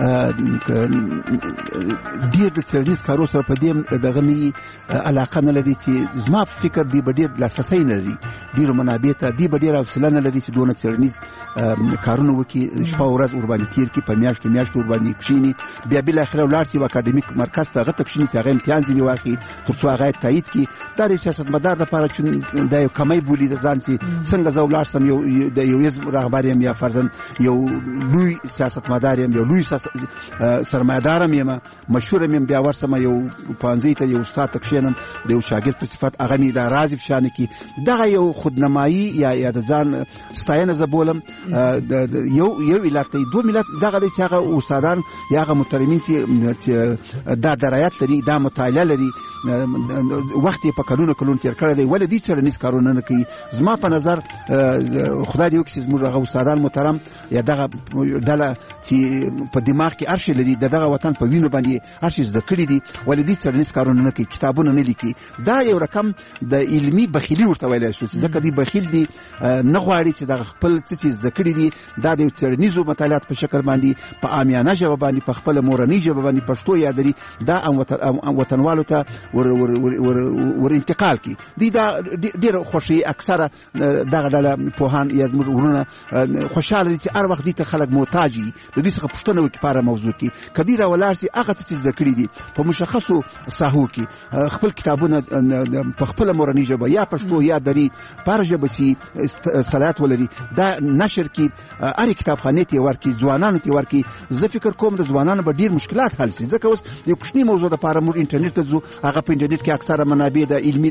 ډېر د څېړنیز کارو سره په دې دغه نه علاقه نه لري چې زما په فکر دوی به ډېر لاسرسی نه لري ډېرو منابع ته، دوی به ډېره حوصله نه لري چې دونه څېړنیز کارونه وکړي، شپه ورځ ورباندې تېر کړي، په میاشتو میاشتو ورباندې کښېني، بیا بالاخره ولاړ شي اکاډمیک مرکز ته هغه ته کښېني چې هغه امتحان ځینې واخلي تر څو هغه یې تایید کړي. دا د سیاستمدار لپاره چې دا یو کمی بولي د ځان چې څنګه زه ولاړ شم یو د یو حزب رهبر یم یا فرضاً یو لوی سیاستمدار یم، یو لوی سرمایه‌دارم یم، مشهور یم، بیا ورسم یو پوهنځي ته یو استاد ته کښېنم د یو شاګرد په صفت هغه مې دا راز افشا نه کړي. دغه یو خودنمایي یا یا د ځان ستاینه زه بولم. یو یو علت دی، دوه علت دغه دی چې هغه استادان یا هغه محترمین چې دا درایت لري، دا مطالعه لري، وخت یې په کلونو کلونو تېر کړی دی، ولې دوی څېړنیز کارونه نه کوي؟ زما په نظر خدای دې وکړي چې زموږ هغه استادان محترم یا دغه ډله چې په دې دماغ کې ارشي لري دغه وطن په وینو باندې ارشي زده کړی دي ولې دې څرنس کارونه نه کوي کتابونه نه لیکي دا یو رقم د علمي بخیلی ورته ویل شو چې ځکه دې بخیل دي نه غواړي چې د خپل څه زده کړی دي دا د څرنیزو مطالعات په شکل باندې په عامیانه ژبه باندې په خپل مورنۍ ژبه باندې پښتو یادري دا ام وطنوالو ته ور ور ور ور انتقال کی دي دا ډیر خوشي اکثره دغه ډله پوهان یا موږ ورونه خوشاله دي چې هر وخت دي ته خلک محتاج دي د دې څخه پښتنه وکي لپاره موضوع کی کدی را ولار سي هغه څه زده کړی دي په مشخصو ساحو کې خپل کتابونه په خپل مورنۍ ژبه یا پښتو یا دري پر ژبه چې صلاحیت ولري دا نشر کی اړ کتابخانه ته ورکی ځوانانو ته ورکی زه فکر کوم د ځوانانو به ډیر مشکلات حل شي ځکه اوس یو کوچنی موضوع د لپاره موږ انټرنیټ ته ځو هغه په انټرنیټ کې اکثره منابع د علمي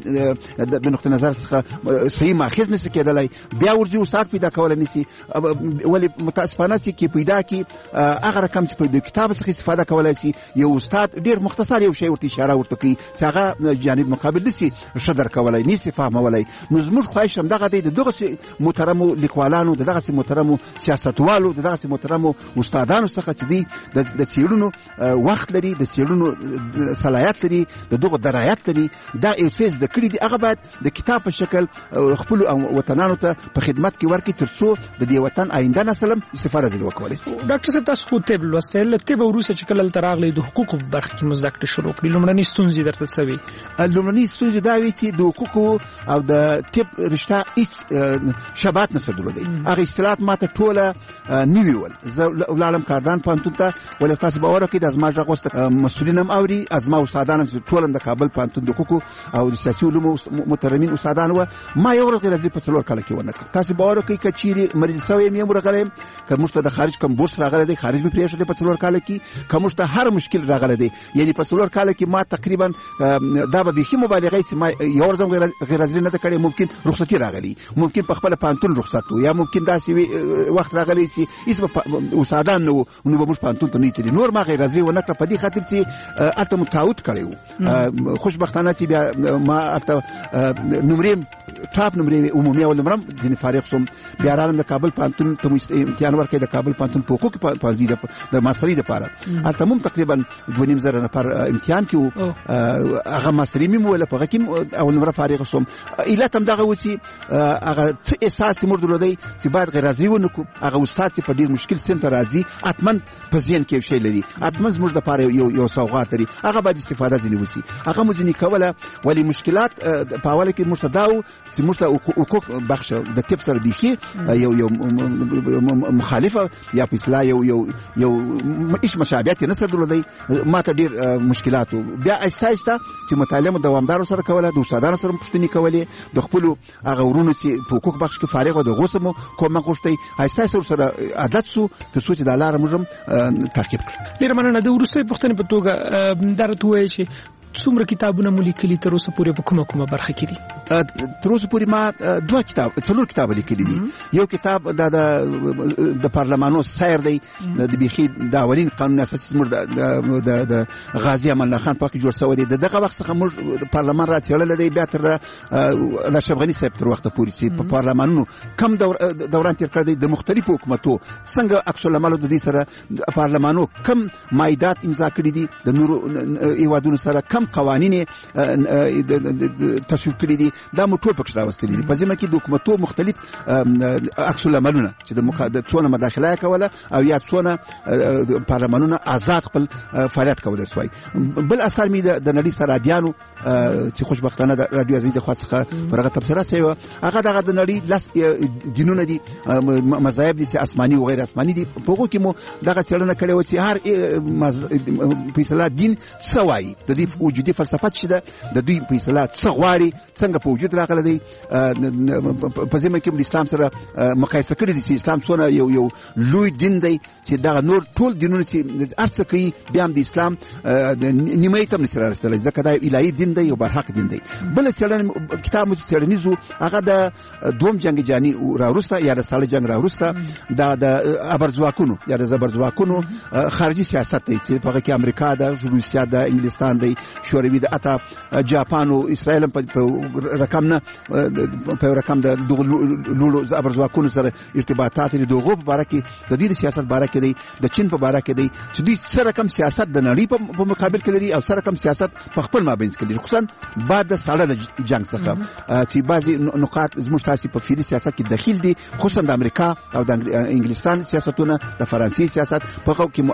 د نقطه نظر څخه صحیح ماخذ نشي کېدلای بیا ورځي استاد پیدا کول نشي ولی متاسفانه چې پیدا کی هغه رقم چې په کتاب څخه استفاده کولای شي یو استاد ډیر مختصر یو شی ورته اشاره ورته کوي چې هغه جانب مقابل نشي شدر کولای نشي فهمولای نو زموږ خواهش هم دغه د دغه محترمو لیکوالانو دغه محترمو سیاستوالو دغه محترمو استادانو څخه چې دی د سیرونو وخت لري د سیرونو صلاحیت لري د دغه درایت لري دا یو څه د کړي دی هغه باید د کتاب په شکل خپل وطنانو ته په خدمت کې ورکړي ترڅو د دې وطن آینده نسل هم استفاده زیات وکړي. ډاکټر صاحب تاسو خو طب لوستل طب وروسته چې کله تراغلي د حقوقو په برخه کې مزد کړی شروع کړی لومړنۍ ستونزې درته څه وي؟ لومړنۍ ستونزې دا وي چې د حقوقو او د طب رشته هیڅ شباهت نشته درلودي هغه اصطلاحات ماته ټوله نیوي ول زه ولالم کاردان پانتون ته ولې تاسو باور کړئ د ازما ژغوسته مسؤلین هم اوري ازما استادان ټول د کابل پانتون د حقوقو او د سیاسي علومو مترمن استادان و ما یو ورځ راځي په څلور کال کې ونه کړ تاسو باور کوئ کچيري مریض سوي مې مرغلم کوم څه د خارج کوم بورس راغله دی خارج مې پریښته په څلور کال کې کوم څه هر مشکل راغله دی یعنی په څلور کال کې ما تقریبا دا به بيخي مبالغه چې ما یو ورځ غیر حاضر نه کړې ممکن رخصتي راغلي ممکن په خپل پانتون رخصت یا ممکن داسې وخت راغلی چې هیڅ استادان نو نو به موږ پانتون ته نه تیری نور ما غیر حاضر ونه کړ په دې خاطر چې اته متعود کړو خوشبختانه چې بیا ما اته نمرې ټاپ نمرې عمومي او نمرم ځینې فارغ شوم بیا راغلم د کابل پانتون ته امتحان ورکړی د کابل پانتون په حقوق پازي د ماستري لپاره البته موږ تقریبا دوه نیم زره نفر امتحان کې هغه ماستري مې ولا په کې او نمره فارغ شوم علت هم دغه و چې هغه څه احساس موږ درلودی چې باید غیر راضي ونکو هغه استاد چې په ډیر مشکل سن ته راځي اتمن په ذهن کې شی لري اتمن زموږ د لپاره یو یو سوغات لري هغه باید استفاده ځنی وسی هغه مو ځنی کوله ولی مشکلات په اوله کې مستداو چې مست حقوق بخش د طب سره بيخي یو یو مخالفه یا په اصلاح یو یو یو هیڅ مشابهت نه سره درلودی ما ته ډیر مشکلات بیا اساسا چې مطالعه دوامدار سره کوله د استادانو سره پښتني کوله د خپل هغه ورونو چې په حقوق بخش کې فارغ د غوسمو کومه غوښتي اساسا سره عادت سو ته سوچ د لار موږ تعقیب کړ. ډیر مننه د ورسته پښتني په توګه درته وایي چې څومره کتابونه مو لیکلي تر اوسه پورې په کومه کومه برخه کې دي؟ تر اوسه پورې ما دوه کتاب څلور کتاب لیکلي دي یو کتاب د د پارلمانو سیر دی د بيخي د اولین قانون اساسي زموږ د د غازی امان الله خان پاک جوړ شوی دی دغه وخت څخه موږ پارلمان را چړل دی بیا تر د اشرف غنی صاحب تر وخت پورې چې په پارلمانونو کم دوران تیر کړی د مختلفو حکومتو څنګه عکس العمل د دې سره پارلمانو کم مایدات امضا کړی دي د نورو ایوادونو سره کم قوانین تصویب کړی دي دا مو ټول پکښ راوستلي دي په ځمه کې د حکومتو مختلف عکس العملونه چې د مخالفت څونه مداخله کوله او یا څونه پارلمانونه آزاد خپل فعالیت کولای شوی بل اثر می د نړۍ سره دیانو چې خوشبختانه د رادیو ازادي د خاصه برغه تبصره سوی هغه دغه د نړۍ لاس دینونه دي مذاهب دي چې آسماني او غیر آسماني دي په هغه کې مو دغه څلنه کړي و چې هر فیصله دین سوای د دې وجودي فلسفه چې د دوی په اصطلاح څه غواړي څنګه په وجود راغله دی په ځمه کې د اسلام سره مقایسه کړي چې اسلام څونه یو یو لوی دین دی چې دا نور ټول دینونه چې ارڅ کوي بیا د اسلام نیمه تم نشي راستل ځکه دا الهي دین دی یو برحق دین دی بل څلن کتاب مو څلنیزو هغه د دوم جنگ جهانی راوسته یا د سال جنگ راوسته دا د ابرځواکونو یا د زبرځواکونو خارجي سیاست دی چې په کې امریکا د روسیا د انګلستان دی شوروي د اته جاپان او اسرائیل په رقم نه په رقم د لولو زبر ځواکونو سره ارتباطات لري. دغه په اړه کې د دې سیاست باره کې دی، د چین په اړه کې دی چې دوی سره کم سیاست د نړۍ په مقابل کې لري او سره کم سیاست په خپل مابینځ کې لري، خصوصا بعد د ساړه جنگ څخه چې بعضي نقاط زموږ تاسو په فعلي سیاست کې دخیل دي، خصوصا د امریکا او د انګلستان سیاستونه، د فرانسې سیاست په خو کې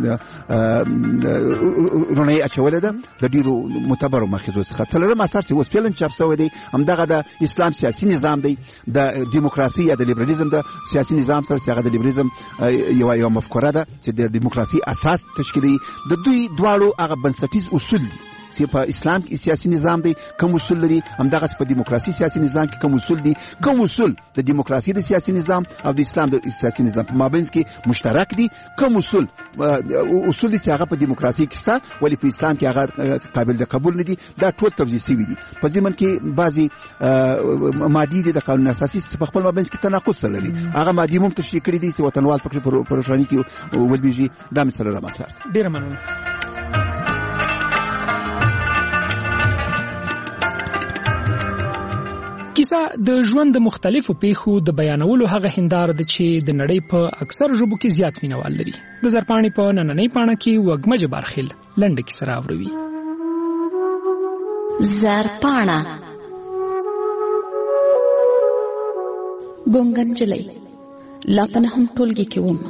رونی اچولې ده د ډیرو معتبرو ماخذو څخه. څلورم اثر چې اوس فعلا چاپ شوی دی همدغه د اسلام سیاسي نظام دی، د دیموکراسي یا د لیبرالیزم د سیاسي نظام سره چې هغه د لیبرالیزم یو یو مفکوره ده چې د دیموکراسي اساس تشکیلي. د دوی دواړو هغه بنسټیز اصول چې په اسلام کې سیاسي نظام دی کوم اصول لري، همدغه په دیموکراسي سیاسي نظام کې کوم اصول دي. کوم اصول د دیموکراسي د سیاسي نظام او د اسلام د سیاسي نظام په مابین کې مشترک دي، کوم اصول اصول چې هغه په دیموکراسي کې ستا ولی په اسلام کې هغه قابل د قبول نه دي، دا ټول توضیح شوی دي. په ځمن کې بعضي مادي دي د قانون اساسي په خپل مابین کې تناقض سره لري، هغه مادي مم تشریح کړی دي چې وطنوال پکې پروشانی کې ولبيږي. دا مثلا رامسار ډیر مننه. کیسه د ژوند د مختلفو پیښو د بیانولو هغه هنداره ده چې د نړۍ په اکثر ژبو کې زیات مینوال لري. د زرپاڼې په نننۍ پاڼه کې وګمجه بارخیل لنډه کیسه راوړوي. زرپاڼه. ګونګن جلۍ لا په نهم ټولګي کې وم.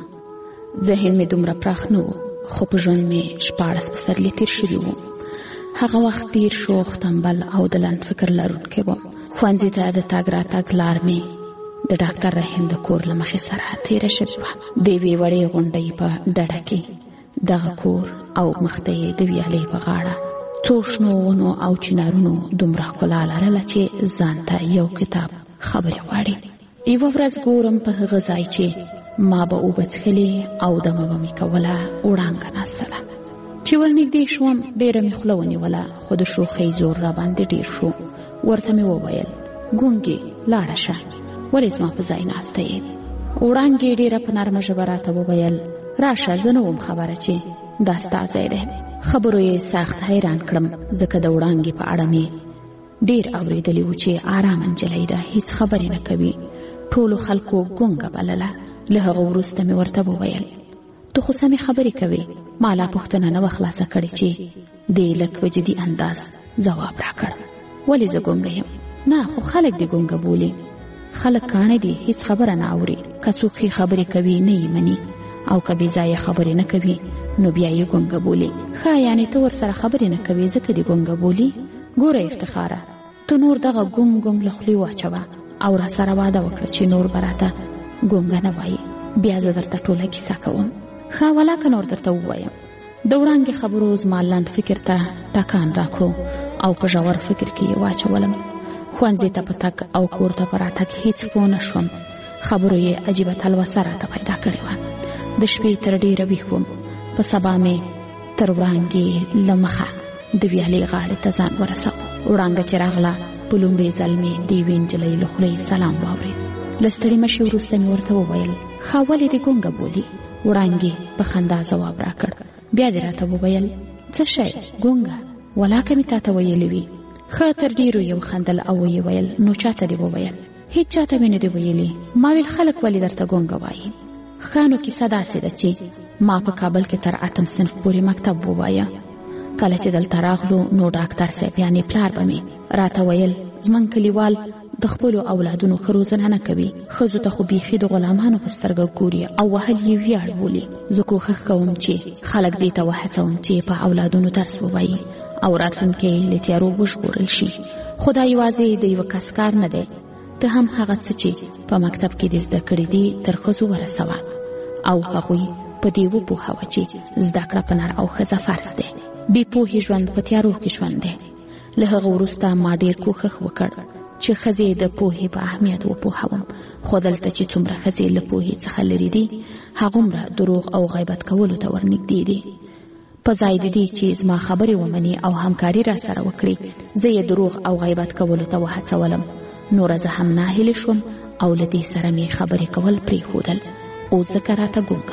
ذهن مې دومره پراخ نه و، خو په ژوند مې شپاړس پسرلي تېر شوي وو. هغه وخت ډېر شوخ تنبل او د لنډ فکر لرونکی وم. ښوونځي ته د تګ راتګ لار مې د ډاکټر رحیم د کور له مخې سره تېره شوې وه. د یوې وړې غونډۍ په ډډه کې دغه کور او مخته یې د ویالې په غاړه څو شنو ونو او چنارونو دومره ښکلا لرله چې ځان ته یو کتاب خبرې غواړي. یوه ورځ ګورم په هغه ځای چې ما به اوبه څښلې او دمه به مې کوله وړانګه ناسته ده. چې ورنږدې شوم ډېره مې خوله ونیوله، خو د شوخۍ زور راباندې ډېر شو. ورته مې وویل ګونګې لاړه شه، ولې زما په ځای ناسته یې؟ وړانګې ډېره په نرمه ژبه راته وویل راشه، زه نه وم خبره چې دا ستا ځای دی. خبرو یې سخت حیران کړم، ځکه د وړانګې په اړه مې ډېر اورېدلي وو چې ارامه نجلۍ ده، هیڅ خبرې نه کوي، ټولو خلکو ګونګه بلله. له هغه وروسته مې ورته وویل ته خو سمې خبرې کوې. ما لا پوښتنه نه وه خلاصه کړې چې دې لږ په جدي انداز ځواب راکړ. ولې زه ګونګه یم؟ نه، خو خلک دې ګونګه بولي. خلک کاڼه دي، هیڅ خبره نه اوري. که څوک ښې خبرې کوي نه یې مني، او که بې ځایه خبرې نه کوي نو بیا یې ګونګه بولي. ښه، یعنې ته ورسره خبرې نه کوې ځکه دې ګونګه بولي؟ ګوره افتخاره، ته نور دغه ګونګ ګونګ له خولې واچوه او را سره واده وکړه چې نور به راته ګونګه نه وایي. بیا زه درته ټوله کیسه کوم. ښه، ولاکه نور درته ووایم. د وړانګې خبرو زما لنډ فکر ته ټکان راکړو او په ژور فکر کې یې واچولم. ښوونځي ته په تګ او کور ته په راتګ هیڅ پوه نه شوم. خبرو یې عجیبه تلوسه راته پیدا کړې وه. د شپې تر ډېره ویښ وم. په سبا مې تر وړانګې له مخه د ویالې غاړې ته ځان ورساوه. وړانګه چې راغله په لومړي ځل مې د یوې نجلۍ له خولې سلام واورېد. له ستړي مشي وروسته مې ورته وویل ښه، ولې دې ګونګه بولي؟ وړانګې په خندا ځواب راکړ. بیا دې راته وویل څه شی ګونګه؟ ولاکه مې تاته ویلې وي. ښه، تر ډېرو یې وخندل او ویې ویل نو چاته دې وویل؟ هیڅ چاته مې نه دې ویلي. ما ویل خلک ولې درته ګونګه وایي؟ ښه، نو کیسه داسې ده چې ما په کابل کې تر اتم صنف پورې مکتب ووایه. کله چې دلته راغلو نو ډاکټر صاحب یعنې پلار به مې راته ویل زموږ کلیوال د خپلو اولادونو ښه روزنه نه کوي. ښځو ته خو بیخي د غلامانو په سترګه ګوري او وهل یې ویاړ بولي. زه کوښښ کوم چې خلک دې ته وهڅوم چې په اولادونو درس ووایي او راتلونکی له تیارو وژغورل شي. خو دا یوازې د یوه کس کار نه دی. ته هم هغه څه چې په مکتب کې دې زده کړي دي تر ښځو ورسوه او هغوی په دې وپوهوه چې زده کړه په نر او ښځه فرض دی. بې پوهې ژوند په تیارو کې ژوند دی. له هغه وروسته ما ډېر کوښښ وکړ چې ښځې د پوهې په اهمیت وپوهوم. خو دلته چې څومره ښځې له پوهې څخه لرې دي هغومره دروغ او غیبت کولو ته ورنږدې دي. په ځای د دې چې زما خبرې ومني او همکاري را سره وکړي، زه یې دروغ او غیبت کولو ته وهڅولم. نوره زه هم ناهیلې شوم او له دې سره مې خبرې کول پرېښودل. اوس ځکه راته ګونګه وایي.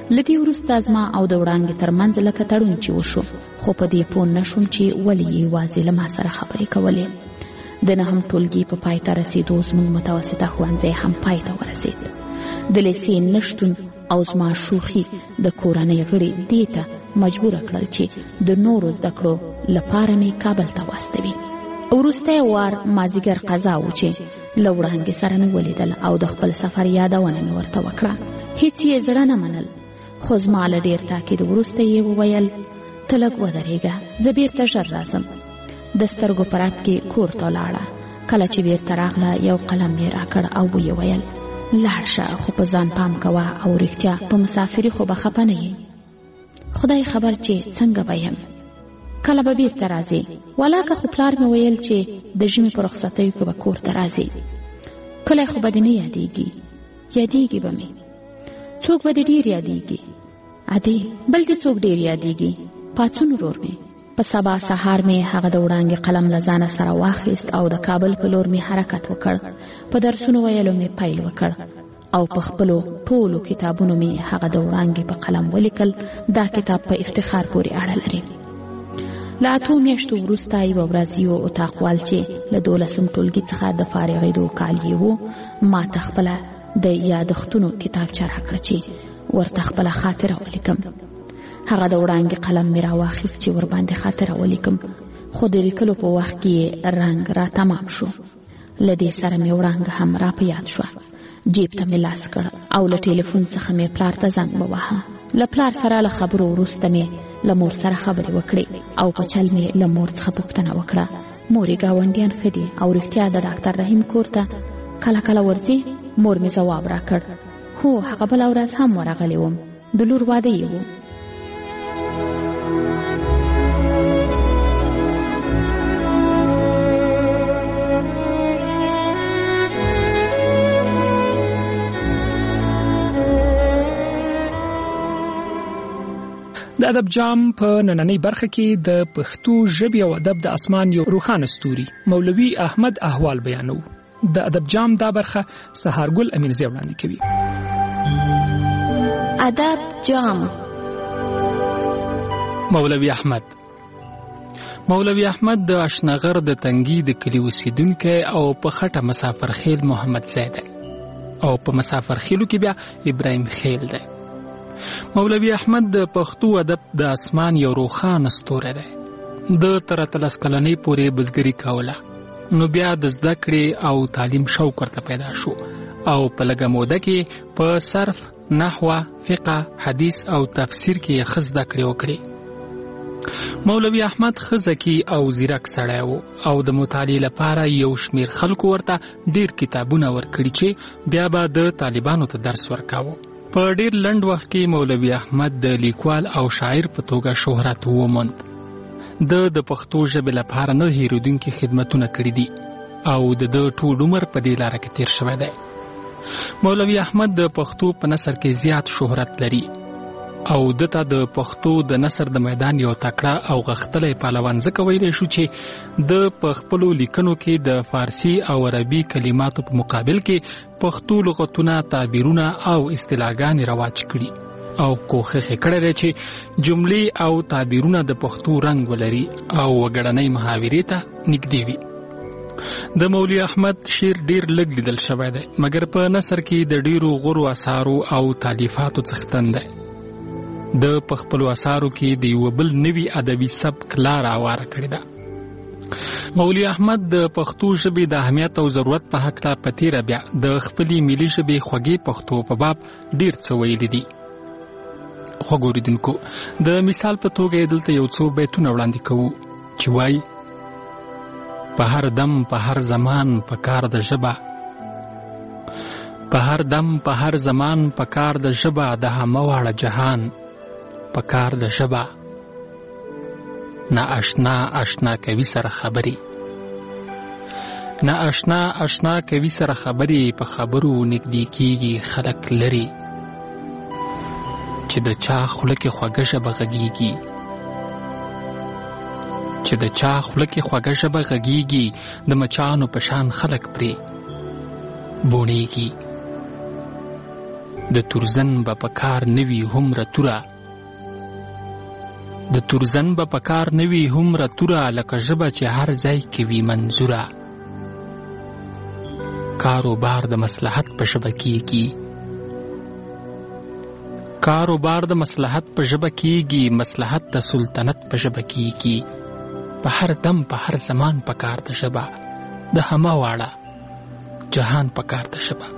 لدی وروسته زما او د وړانګې ترمنځ لکه تړون چې وشو، خو په دې پوه نشوم چې ولې یې یوازې له ما سره خبرې کولې. د نهم ټولګي په پای ته رسېدو زموږ متوسطه ښوونځی هم پای ته ورسېد. د لیسې نشتون او زما شوخي د کورنۍ غړي دې ته مجبوره کړل چې د نورو زده کړو لپاره مې کابل ته واستوي. وروستی وار مازدیګر قضا و چې له وړانګې سره مې ولیدل او د خپل سفر یادونه مې ورته وکړه. هیڅ یې زړه نه منل، خو زما له ډېر تاکید وروسته یې وویل ته لږ ودرېږه، زه بیرته ژر راځم. د سترګو په رپ کې کور ته لاړه. کله چې بیرته راغله یو قلم یې راکړ او ویې ویل لاړ شه، خو په ځان پام کوه او رښتیا په مسافري خو به خفه نه یې. خدای خبر چې څنګه به یم، کله به بیرته راځې. ولاکه خو پلار مې ویل چې د ژمي په رخصتیو کې به کور ته راځې. کلی خو به دې نه یادېږي. یادېږي به مې. څوک به دې ډېر یادېږي؟ ادې بل دې څوک ډېر یادېږي؟ پاڅون ورور مې. په سبا سهار مې هغه د وړانګې قلم له ځانه سره واخیست او د کابل په لور مې حرکت وکړ. په درسونو ویلو مې پیل وکړ او په خپلو ټولو کتابونو مې هغه د وړانګې په قلم ولیکل. دا کتاب په افتخار پورې اړه لري. له اتو میاشتو وروسته یوه ورځ یو اتاقوال چې له دولسم ټولګي څخه د فارغېدو کال یې و ما ته خپله د یادښتونو کتابچه راکړه چې ورته خپله خاطره ولیکم. هغه د وړانګې قلم مې راواخیست چې ورباندې خاطره ولیکم، خو د لیکلو په وخت کې یې رنګ را تمام شو. له دې سره مې وړانګه هم را په یاد شوه. جیب ته مې لاس کړ او له ټلیفون څخه مې پلار ته زنګ وواهه. له پلار سره له خبرو وروسته مې له مور سره خبرې وکړې او په چل مې له مور څخه پوښتنه وکړه مورې ګاونډیان ښه دي او رښتیا د ډاکټر رحیم کور ته کله کله ورځې؟ مور مې ځواب راکړ هو، هغه بله ورځ هم ورغلی وم، د لور واده یې و. د ادب جام په نننۍ برخه کې د پښتو ژبې او ادب د اسمان یو روښانه ستوري مولوي احمد احوال بیانو. د ادب جام دا برخه سهارګل امینزی وړاندې کوي. ادب جام. مولوي احمد مولوي احمد د اشنغر د تنګي د کلی اوسیدونکی او په خټه مسافر خیل محمد زیده او په مسافر خیلو کې بیا ابراهیم خیل دی. مولوي احمد د پښتو ادب د اسمان یو روښانه ستوری دی. د تر اتلس کلنۍ پورې بزګري کوله، نو بیا د زده کړې او تعلیم شوق ورته پیدا شو او په لږه موده کې په صرف، نحوه، فقه، حدیث او تفسیر کې ښه زده کړې وکړې. مولوي احمد ښه ذکي او ځیرک سړی و او د مطالعې لپاره یو شمېر خلکو ورته ډېر کتابونه ورکړي چې بیا به د طالبانو ته درس ورکاوه. په ډېر لنډ وخت کې مولوي احمد د لیکوال او شاعر په توګه شهرت وموند. د د پښتو ژبې لپاره نه هېرېدونکي خدمتونه کړي دي او د ده ټول عمر په دې لاره کې تېر شوی دی. مولوي احمد د پښتو په نثر کې زیات شهرت لري او دته د پښتو د نثر د میدان یو تکړه او غښتلی پهلوان ځکه ویلی شو چې د په خپلو لیکنو کې د فارسي او عربي کلماتو په مقابل کې پښتو لغتونه، تعبیرونه او اصطلاحګانې رواج کړي او کوښښ یې کړی دی چې جملې او تعبیرونه د پښتو رنګ ولري او وګړنۍ محاورې ته نږدې وي. د مولوي احمد شعر ډیر لږ لیدل شوی دی، مګر په نثر کې د ډیرو غورو اثارو او تالیفاتو څښتن دی. د په خپلو اثارو کې د یو بل نوي ادبي سبک لاره هواره کړې ده. مولوي احمد د پښتو ژبې د اهمیت او ضرورت په هکله په تېره بیا د خپلې ملي ژبې خوږې پښتو په باب ډیر څه ویلي دي. خوږو اوریدونکو، د مثال په توګه یې دلته یو څو بیتونه وړاندې کوو چې وایي: په هر دم په هر زمان په کار د ژبه، په هر دم په هر زمان په کار د ژبه، د همه واړه جهان په کار د ژبه. نه اشنا اشنا کوي سره خبرې، نه اشنا اشنا کوي سره خبرې، په خبرو نږدې کېږي خلک لري. چې د چا خوله کې خوږه ژبه غږېږي، چې د چا خوله کې خوږه ژبه غږېږي، د مچانو په شان خلک پرې بوڼېږي. د تورزن به پکار نوي هومره توره د تورزن به پکار نوي هومره توره لکه ژبه چې هر ځای کې وي منظوره کاروبار د مصلحت په ژبه کېږي کاروبار د مصلحت په ژبه کېږي مصلحت د سلطنت په ژبه کېږي په هر دم په هر زمان په کار د ژبه د همه واړه جهان په کار د ژبه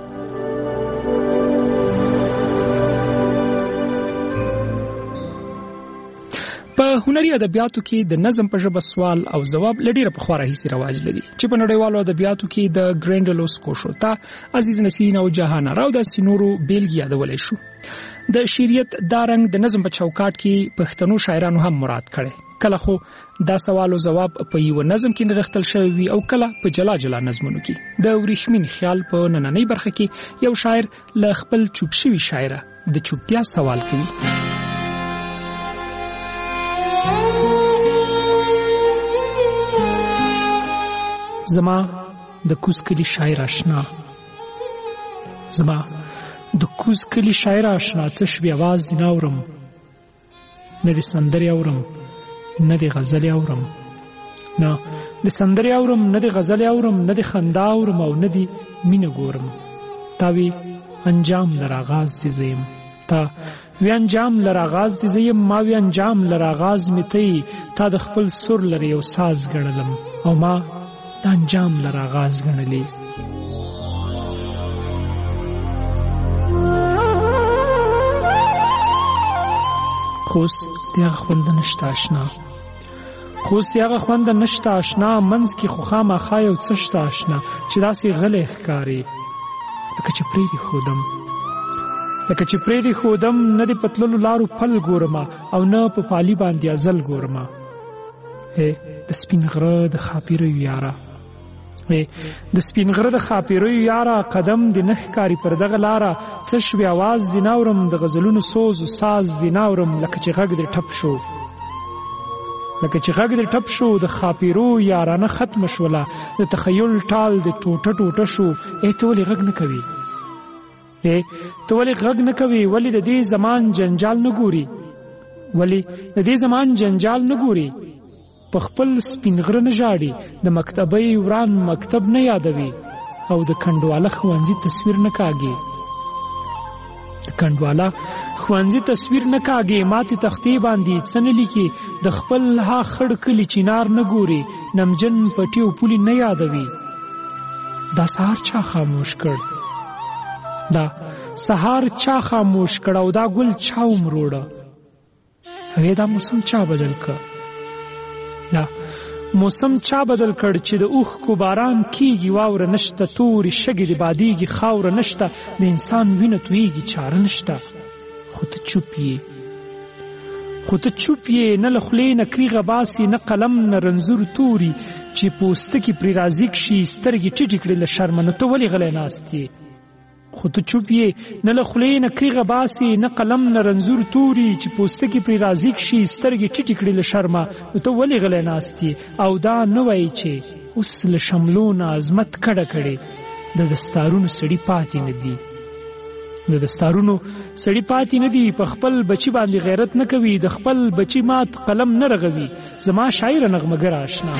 په هنري ادبیاتو کې د نظم په ژبه سوال او ځواب لډیره په خورا هیڅ رواج لري چې په نړیوالو ادبیاتو کې د ګرینډلوس کوشوتا عزیز نسین او جهان راو د سینورو بیلګې یادولای شو د شریعت دارنګ د نظم په چوکاټ کې پښتنو شاعرانو هم مراد کړي کله خو دا سوال او جواب په یو نظم کې نغښتل شوی وي او کله په جلا جلا نظمونو کې د ورېښمین خیال په نننۍ برخه کې یو شاعر ل خپل چوپ شوی شاعره د چوپتیا سوال کوي زما د کوز کلی شاعر آشنا زما د کوز کلی شاعر آشنا څه شوي اواز نه اورم نه د سندرې اورم نه د غزلې اورم نه د سندرې اورم نه د غزلې اورم نه د خندا اورم او نه د مینه ګورم تا وی انجام لر آغاز دې زیم تا وی انجام لر آغاز دې زیم ما وی انجام لر آغاز می تی تا د خپل سر لري او ساز ګڼلم او ما د انجام لر آغاز ګڼلې خوس تیغه خوند نشته آشنا خوس تیغه خوند نشته آشنا منځ کې خو خامخا یو څه شته آشنا چې داسې غلی ښکاري لکه چې پرېږدي ښودم لکه چې پرېږدي ښودم نه د پتللو لارو پل ګورمه او نه په پالي باندې ازل ګورمه ای د سپین غره د خاپیریو یاره د سپین غره د خاپیریو یاره قدم د نه ښکاري پر دغه لاره څه شوي اواز دې نه اورم د غزلونو سوز و ساز دې نه اورم لکه چې غږ دې ټپ شو لکه چې غږ دې ټپ شو د خاپیرو یارانه ختمه شوله د تخیل ټال د ټوټه ټوټه شو ای ته ولې غږ نه کوي ای ته ولې غږ نه کوي ولې د دې زمان جنجال نه ګوري ولې د دې زمان جنجال نه ګوري په خپل سپین غره نه ژاړي د مکتبۍ وران مکتب نه یادوي او د کنډواله ښوونځي تصویر نه کاږي د کنډواله ښوونځي تصویر نه کاږي ماتې تختې باندې څه نه لیکي د خپل ها خړ کلي چینار نه ګوري نمجن پټي او پولي نه یادوي دا سهار چا خاموش کړ دا سهار چا خاموش کړ او دا ګل چا ومروړه هغې دا موسم چا بدل کړ دا موسم چا بدل کړ چې د اوښکو باران کیږي واوره نشته تورې شګې د بادیږي خاوره نشته د انسان وینه تویږي چاره نشته خو ته چوپ یې خو ته چوپ یې نه له خولې نه کریغه باسي نه قلم نه رنځور توري چې پوستکي پرې رازیږ شي سترګې ټیټې کړې له شرمه نو ته ولې غلی ناست یې خو ته چوپ یې نه له خولې نه کریغه باسي نه قلم نه رنځور توري چې پوستکي پرې رازیږ شي سترګې ټیټې کړې له شرمه نو ته ولې غلی ناست یې او دا نه وایي چې اوس له شملو نه عظمت کډه کړې د دستارونو سړي پاتې نه دي د دستارونو سړي پاتې نه دي په خپل بچي باندې غیرت نه کوي د خپل بچي مات قلم نه رغوي زما شاعر نغمګر آشنا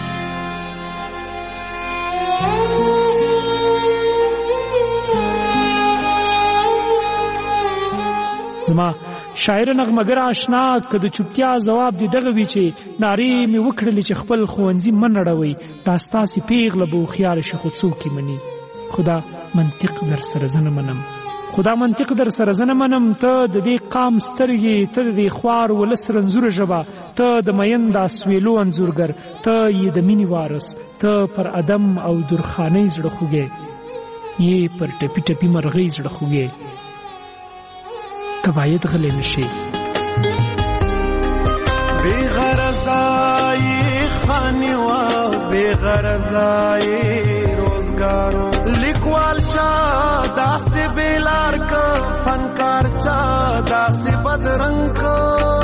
زما شاعر نغمګر آشنا که د چوپتیا ځواب دی دغه وي چې نارې مې وکړلې چې خپل ښوونځي مه نړوئ دا ستاسې پیغله به هوښیاره شي خو څوک یې مني خو دا منطق در سره زه نه منم خو دا منطق در سره زه نه منم ته د دې قام سترګې ته د دې خوار ولس رنځوره ژبه ته د مین د اسویلو انځورګر ته یې د مینې وارث ته پر ادم او درخانۍ زړه خوږې یې پر ټپي ټپي مرغۍ زړه خوږې ته باید غلی نشي بی غرضای خانیوا بی غرضای روزگارو لیکوال چا داسې بیلار کا فنکار چا داسې بدرنګ کا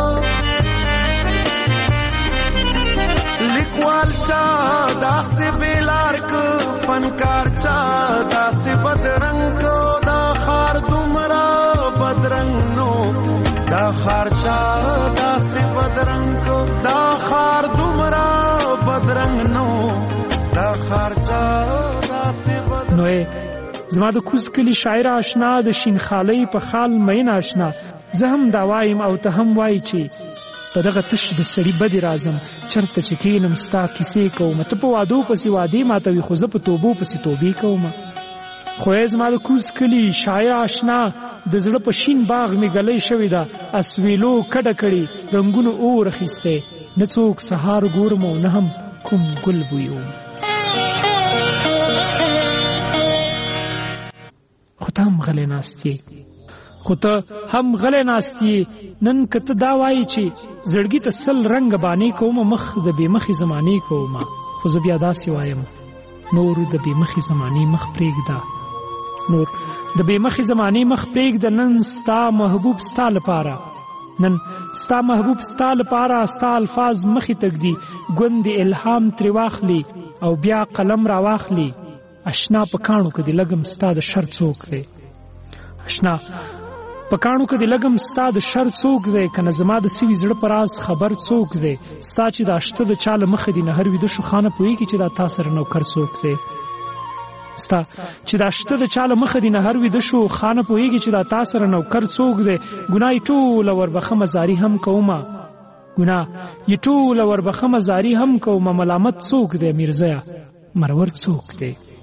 لیکوال چا داسې بیلار کا فنکار چا داسې بدرنګ کا دا خار دومره دا خارچا داسې بدرنګ کو دا خار دومره بدرنګ نو دا خارچا داسې بدرنګ نو زما د کوز کلی شاعر آشنا د شین خالی په خال مین آشنا زه هم دا وایم او ته هم وایي چې په دغه تش د سړي بدې راځم چرته چې کینم ستا کیسې کوم ته په وادو پسې وادې ماتوي خو زه په توبو پسې توبې کوم خو زما د کوز کلی شاعر آشنا د زړه په شین باغ می ګلۍ شوې ده اسویلو کډه کړي رنګونو اور اخیستی نه څوک سهار ګورم او نه هم کوم ګل بویوم خو ته هم غلی ناست یې خو ته هم غلی ناست یې نن که ته دا وایې چې زړګي ته سل رنګه بانې کومه مخ د بې مخې زمانې کومه خو زه بیا داسې وایم نور د بې مخې زمانې مخ پرېږده نور د بې مخې زمانې مخ پرېږده نن ستا محبوب ستا لپاره نن ستا محبوب ستا لپاره ستا الفاظ مخې تږدي ګوند الهام ترې واخلي او بیا قلم را واخلي اشنا په کاڼو کې د لګم ستا د شر څوک دی اشنا په کاڼو کې د لګم ستا د شر څوک دی کنه زما د سوي زړه پر راز خبر څوک دی ستا چې دا شته د چا له مخې دي نه هر ویده شو خانه پوهېږي چې دا تا سره نوکر څوک دی ستا چې دا شته د چا له مخې دي نه هر ویده شو خانه پوهېږي چې دا تا سره نوکر څوک دی ګناه یې ټوله وربخمه زاري هم کومه ګناه یې ټوله وربخمه زاري هم کومه ملامت څوک دی میرزیه مرور څوک دی